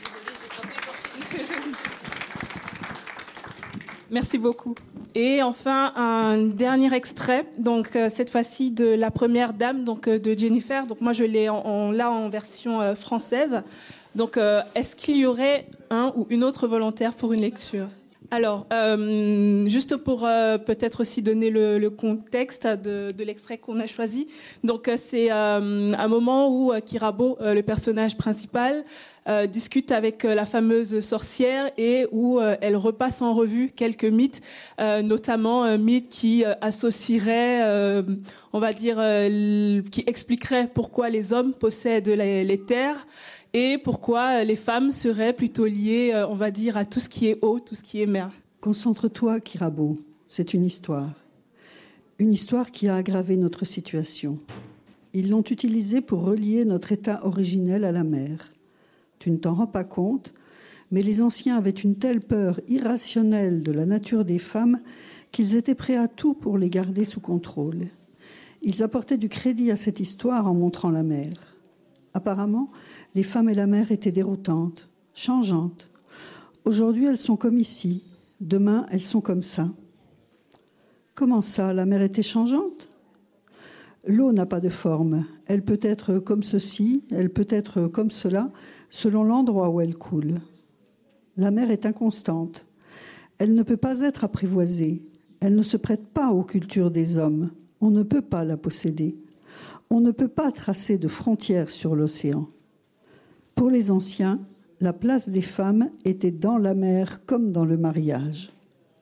Merci beaucoup. Et enfin, un dernier extrait, donc euh, cette fois-ci de La Première Dame, donc euh, de Jennifer. Donc moi, je l'ai en, en, là en version euh, française. Donc, euh, est-ce qu'il y aurait un ou une autre volontaire pour une lecture ? Alors, euh, juste pour euh, peut-être aussi donner le, le contexte de, de l'extrait qu'on a choisi. Donc, euh, c'est euh, un moment où euh, Kirabo, euh, le personnage principal, euh, discute avec euh, la fameuse sorcière et où euh, elle repasse en revue quelques mythes, euh, notamment un mythe qui euh, associerait, euh, on va dire, euh, qui expliquerait pourquoi les hommes possèdent les, les terres, et pourquoi les femmes seraient plutôt liées, on va dire, à tout ce qui est eau, tout ce qui est mer. Concentre-toi, Kirabo, c'est une histoire. Une histoire qui a aggravé notre situation. Ils l'ont utilisée pour relier notre état originel à la mer. Tu ne t'en rends pas compte, mais les anciens avaient une telle peur irrationnelle de la nature des femmes qu'ils étaient prêts à tout pour les garder sous contrôle. Ils apportaient du crédit à cette histoire en montrant la mer. Apparemment, les femmes et la mer étaient déroutantes, changeantes. Aujourd'hui, elles sont comme ici. Demain, elles sont comme ça. Comment ça, la mer était changeante ? L'eau n'a pas de forme. Elle peut être comme ceci, elle peut être comme cela, selon l'endroit où elle coule. La mer est inconstante. Elle ne peut pas être apprivoisée. Elle ne se prête pas aux cultures des hommes. On ne peut pas la posséder. On ne peut pas tracer de frontières sur l'océan. Pour les anciens, la place des femmes était dans la mer comme dans le mariage.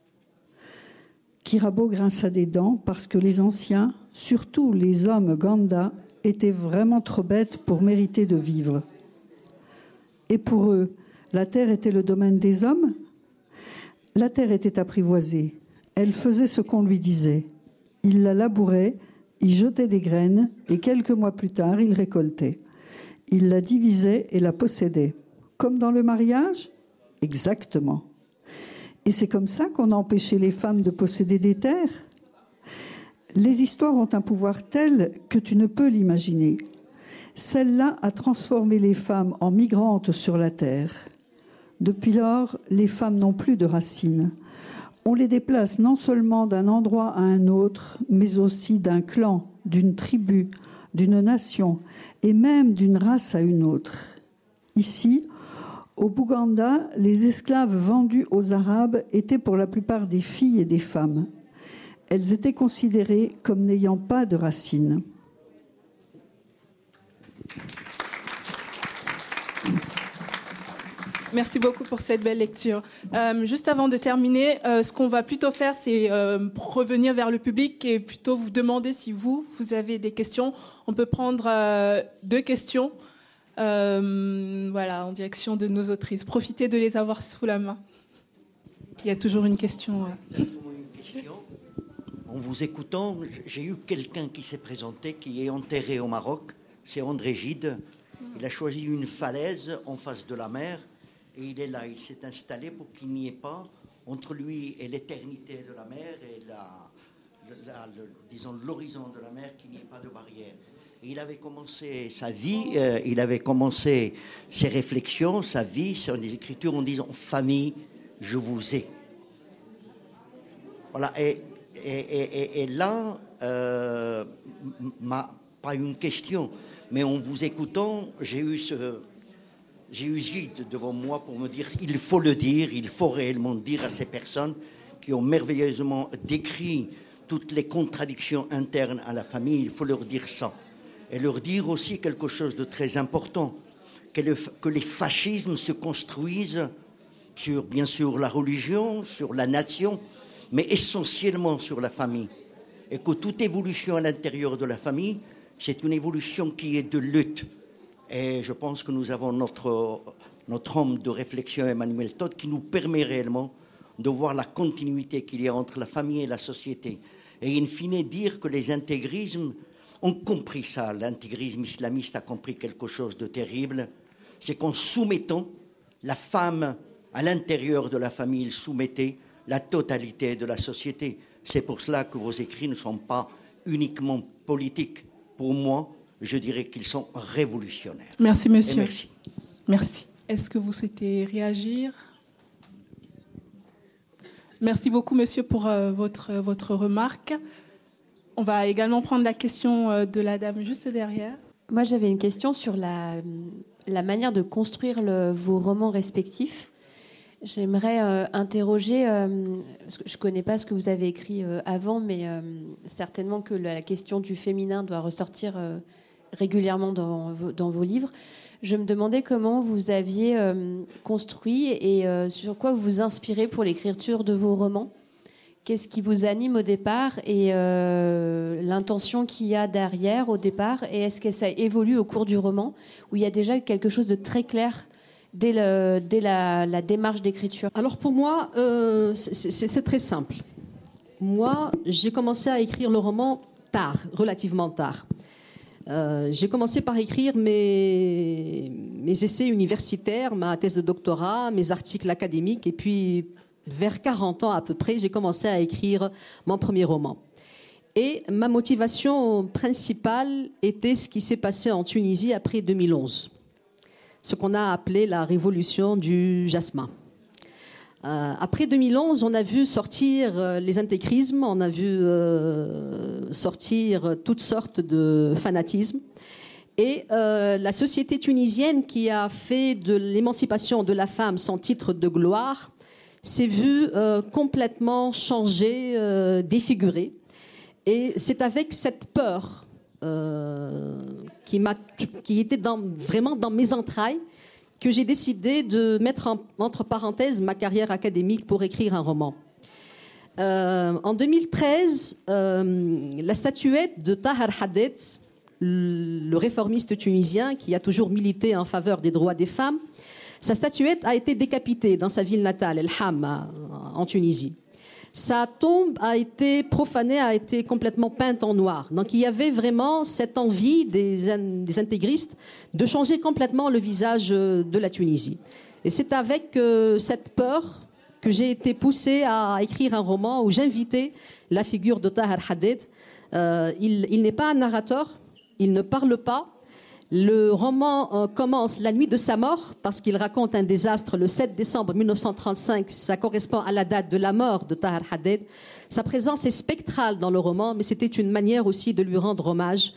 Kirabo grinça des dents parce que les anciens, surtout les hommes Ganda, étaient vraiment trop bêtes pour mériter de vivre. Et pour eux, la terre était le domaine des hommes ? La terre était apprivoisée. Elle faisait ce qu'on lui disait. Il la labourait, y jetait des graines et quelques mois plus tard, il récoltait. Il la divisait et la possédait. Comme dans le mariage ? Exactement. Et c'est comme ça qu'on a empêché les femmes de posséder des terres ? Les histoires ont un pouvoir tel que tu ne peux l'imaginer. Celle-là a transformé les femmes en migrantes sur la terre. Depuis lors, les femmes n'ont plus de racines. On les déplace non seulement d'un endroit à un autre, mais aussi d'un clan, d'une tribu, d'une nation et même d'une race à une autre. Ici, au Bouganda, les esclaves vendus aux Arabes étaient pour la plupart des filles et des femmes. Elles étaient considérées comme n'ayant pas de racines. Merci beaucoup pour cette belle lecture. Euh, juste avant de terminer, euh, ce qu'on va plutôt faire, c'est euh, revenir vers le public et plutôt vous demander si vous, vous avez des questions. On peut prendre euh, deux questions euh, voilà, en direction de nos autrices. Profitez de les avoir sous la main. Il y a toujours une question. Exactement, une question. En vous écoutant, j'ai eu quelqu'un qui s'est présenté, qui est enterré au Maroc. C'est André Gide. Il a choisi une falaise en face de la mer et il est là. Il s'est installé pour qu'il n'y ait pas, entre lui et l'éternité de la mer et la, la, le, disons, l'horizon de la mer, qu'il n'y ait pas de barrière. Et il avait commencé sa vie, euh, il avait commencé ses réflexions, sa vie, ses écritures en disant « Famille, je vous ai ». Voilà, et, et, et, et là, euh, ma, pas une question, mais en vous écoutant, j'ai eu ce, j'ai eu Gide devant moi pour me dire il faut le dire, il faut réellement dire à ces personnes qui ont merveilleusement décrit toutes les contradictions internes à la famille, il faut leur dire ça. Et leur dire aussi quelque chose de très important, que, le, que les fascismes se construisent sur, bien sûr, la religion, sur la nation, mais essentiellement sur la famille. Et que toute évolution à l'intérieur de la famille, c'est une évolution qui est de lutte. Et je pense que nous avons notre, notre homme de réflexion, Emmanuel Todd, qui nous permet réellement de voir la continuité qu'il y a entre la famille et la société. Et in fine, dire que les intégrismes ont compris ça. L'intégrisme islamiste a compris quelque chose de terrible. C'est qu'en soumettant la femme à l'intérieur de la famille, il soumettait la totalité de la société. C'est pour cela que vos écrits ne sont pas uniquement politiques. Pour moi, je dirais qu'ils sont révolutionnaires. Merci, monsieur. Et merci. Merci. Est-ce que vous souhaitez réagir ? Merci beaucoup, monsieur, pour euh, votre, votre remarque. On va également prendre la question euh, de la dame juste derrière. Moi, j'avais une question sur la, la manière de construire le, vos romans respectifs. J'aimerais euh, interroger, euh, parce que je ne connais pas ce que vous avez écrit euh, avant, mais euh, certainement que la question du féminin doit ressortir euh, régulièrement dans vos, dans vos livres. Je me demandais comment vous aviez euh, construit et euh, sur quoi vous vous inspirez pour l'écriture de vos romans. Qu'est-ce qui vous anime au départ et euh, l'intention qu'il y a derrière au départ, et est-ce que ça évolue au cours du roman, où il y a déjà quelque chose de très clair dès, le, dès la, la démarche d'écriture? Alors pour moi, euh, c'est, c'est, c'est très simple. Moi, j'ai commencé à écrire le roman tard, relativement tard. Euh, j'ai commencé par écrire mes, mes essais universitaires, ma thèse de doctorat, mes articles académiques, et puis vers quarante ans à peu près, j'ai commencé à écrire mon premier roman. Et ma motivation principale était ce qui s'est passé en Tunisie après deux mille onze, ce qu'on a appelé la révolution du jasmin. Euh, après deux mille onze, on a vu sortir euh, les intégrismes, on a vu euh, sortir toutes sortes de fanatismes. Et euh, la société tunisienne qui a fait de l'émancipation de la femme son titre de gloire s'est vue euh, complètement changée, euh, défigurée. Et c'est avec cette peur euh, qui, m'a, qui était dans, vraiment dans mes entrailles que j'ai décidé de mettre en, entre parenthèses ma carrière académique pour écrire un roman. Euh, en deux mille treize, euh, la statuette de Tahar Hadid, le réformiste tunisien qui a toujours milité en faveur des droits des femmes, sa statuette a été décapitée dans sa ville natale, El Ham, en Tunisie. Sa tombe a été profanée, a été complètement peinte en noir. Donc il y avait vraiment cette envie des, des intégristes de changer complètement le visage de la Tunisie. Et c'est avec euh, cette peur que j'ai été poussée à écrire un roman où j'invitais la figure de Tahar Hadid. Euh, il, il n'est pas un narrateur, il ne parle pas. Le roman euh, commence la nuit de sa mort parce qu'il raconte un désastre le sept décembre mille neuf cent trente-cinq. Ça correspond à la date de la mort de Tahar Hadid. Sa présence est spectrale dans le roman, mais c'était une manière aussi de lui rendre hommage.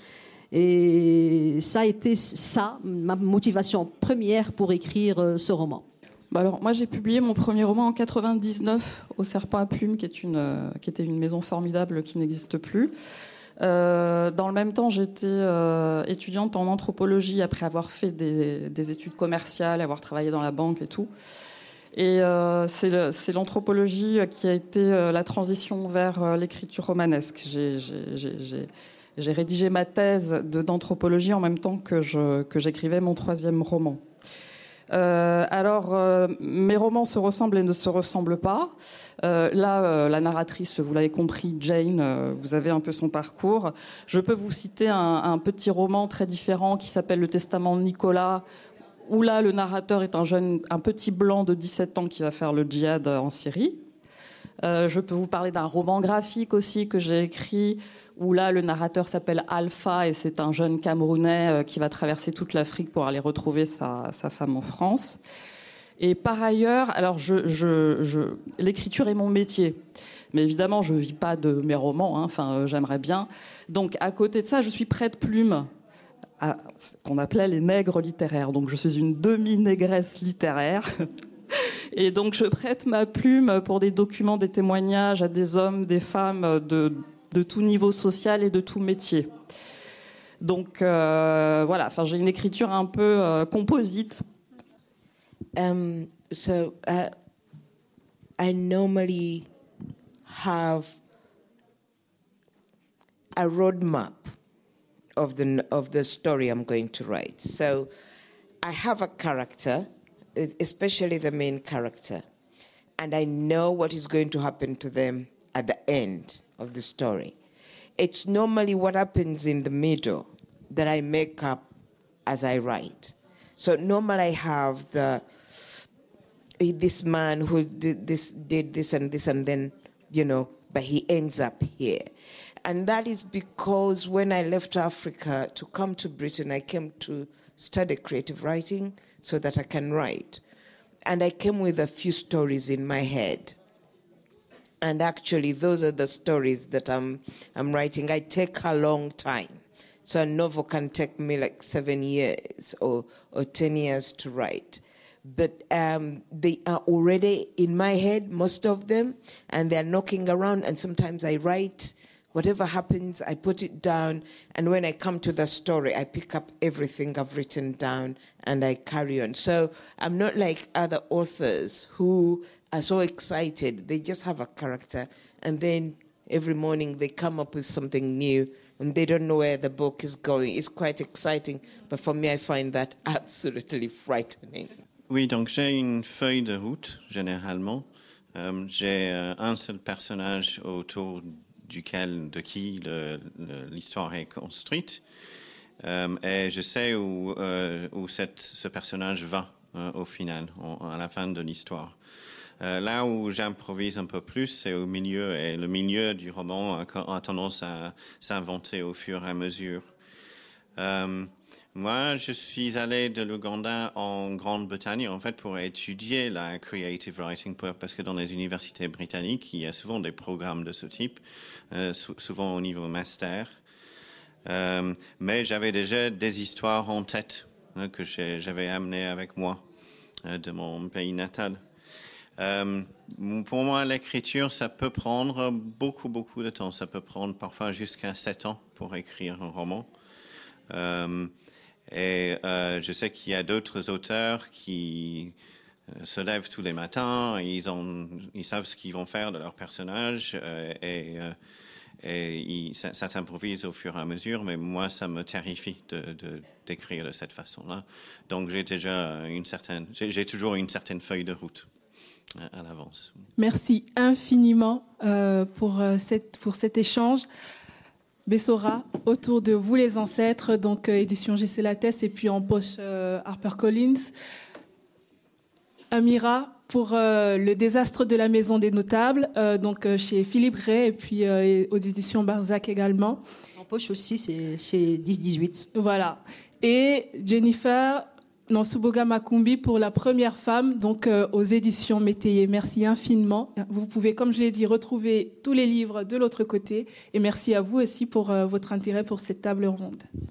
Et ça a été ça, ma motivation première pour écrire euh, ce roman. Bah alors, moi, j'ai publié mon premier roman en quatre-vingt-dix-neuf au Serpent à Plumes, qui, est une, euh, qui était une maison formidable qui n'existe plus. Euh, dans le même temps, j'étais euh, étudiante en anthropologie après avoir fait des, des études commerciales, avoir travaillé dans la banque et tout. Et euh, c'est, le, c'est l'anthropologie qui a été euh, la transition vers euh, l'écriture romanesque. J'ai, j'ai, j'ai, j'ai, J'ai rédigé ma thèse de, d'anthropologie en même temps que, je, que j'écrivais mon troisième roman. Euh, alors, euh, mes romans se ressemblent et ne se ressemblent pas. Euh, là, euh, la narratrice, vous l'avez compris, Jane, euh, vous avez un peu son parcours. Je peux vous citer un, un petit roman très différent qui s'appelle Le Testament de Nicolas, où là, le narrateur est un jeune, un petit blanc de dix-sept ans qui va faire le djihad en Syrie. Euh, je peux vous parler d'un roman graphique aussi que j'ai écrit, où là, le narrateur s'appelle Alpha et c'est un jeune Camerounais euh, qui va traverser toute l'Afrique pour aller retrouver sa, sa femme en France. Et par ailleurs, alors je, je, je, l'écriture est mon métier, mais évidemment, je ne vis pas de mes romans, hein, enfin, euh, j'aimerais bien. Donc, à côté de ça, je suis prête-plume, à, qu'on appelait les nègres littéraires. Donc, je suis une demi-négresse littéraire. Et donc, je prête ma plume pour des documents, des témoignages à des hommes, des femmes de... de tout niveau social et de tout métier. Donc euh, voilà, enfin j'ai une écriture un peu euh, composite. Um, so uh, I normally have a roadmap of the of the story I'm going to write. So I have a character, especially the main character, and I know what is going to happen to them at the end of the story. It's normally what happens in the middle that I make up as I write. So normally I have the this man who did this, did this and this, and then, you know, but he ends up here. And that is because when I left Africa to come to Britain, I came to study creative writing so that I can write. And I came with a few stories in my head. And actually, those are the stories that I'm I'm writing. I take a long time. So a novel can take me like seven years or, or ten years to write. But um, they are already in my head, most of them, and they're knocking around. And sometimes I write, whatever happens, I put it down. And when I come to the story, I pick up everything I've written down and I carry on. So I'm not like other authors who are so excited. They just have a character, and then every morning they come up with something new, and they don't know where the book is going. It's quite exciting, but for me, I find that absolutely frightening. Oui, donc j'ai une feuille de route, généralement. Euh, j'ai euh, un seul personnage autour duquel, de qui le, le, l'histoire est construite. Euh, et je sais où, euh, où cette, ce personnage va euh, au final, en, à la fin de l'histoire. Euh, là où j'improvise un peu plus, c'est au milieu, et le milieu du roman a, a tendance à s'inventer au fur et à mesure. Euh, moi, je suis allé de l'Ouganda en Grande-Bretagne, en fait, pour étudier la creative writing, parce que dans les universités britanniques, il y a souvent des programmes de ce type, euh, souvent au niveau master. Euh, mais j'avais déjà des histoires en tête hein, que j'avais amenées avec moi euh, de mon pays natal. Euh, pour moi, l'écriture, ça peut prendre beaucoup, beaucoup de temps. Ça peut prendre parfois jusqu'à sept ans pour écrire un roman. Euh, et euh, je sais qu'il y a d'autres auteurs qui euh, se lèvent tous les matins, ils, ont, ils savent ce qu'ils vont faire de leur personnage euh, et, euh, et ils, ça, ça s'improvise au fur et à mesure, mais moi, ça me terrifie de, de, d'écrire de cette façon-là. Donc, j'ai déjà une certaine, j'ai, j'ai toujours une certaine feuille de route à l'avance. Merci infiniment euh, pour, euh, cette, pour cet échange. Bessora, autour de Vous les ancêtres, donc euh, édition G C Lattès et puis en poche euh, HarperCollins. Amira, pour euh, Le désastre de la maison des notables, euh, donc euh, chez Philippe Ray et puis euh, aux éditions Barzac également. En poche aussi, c'est chez dix dix-huit. Voilà. Et Jennifer Nansuboga Makumbi pour La première femme, donc euh, aux éditions Métayer. Merci infiniment. Vous pouvez, comme je l'ai dit, retrouver tous les livres de l'autre côté. Et merci à vous aussi pour euh, votre intérêt pour cette table ronde.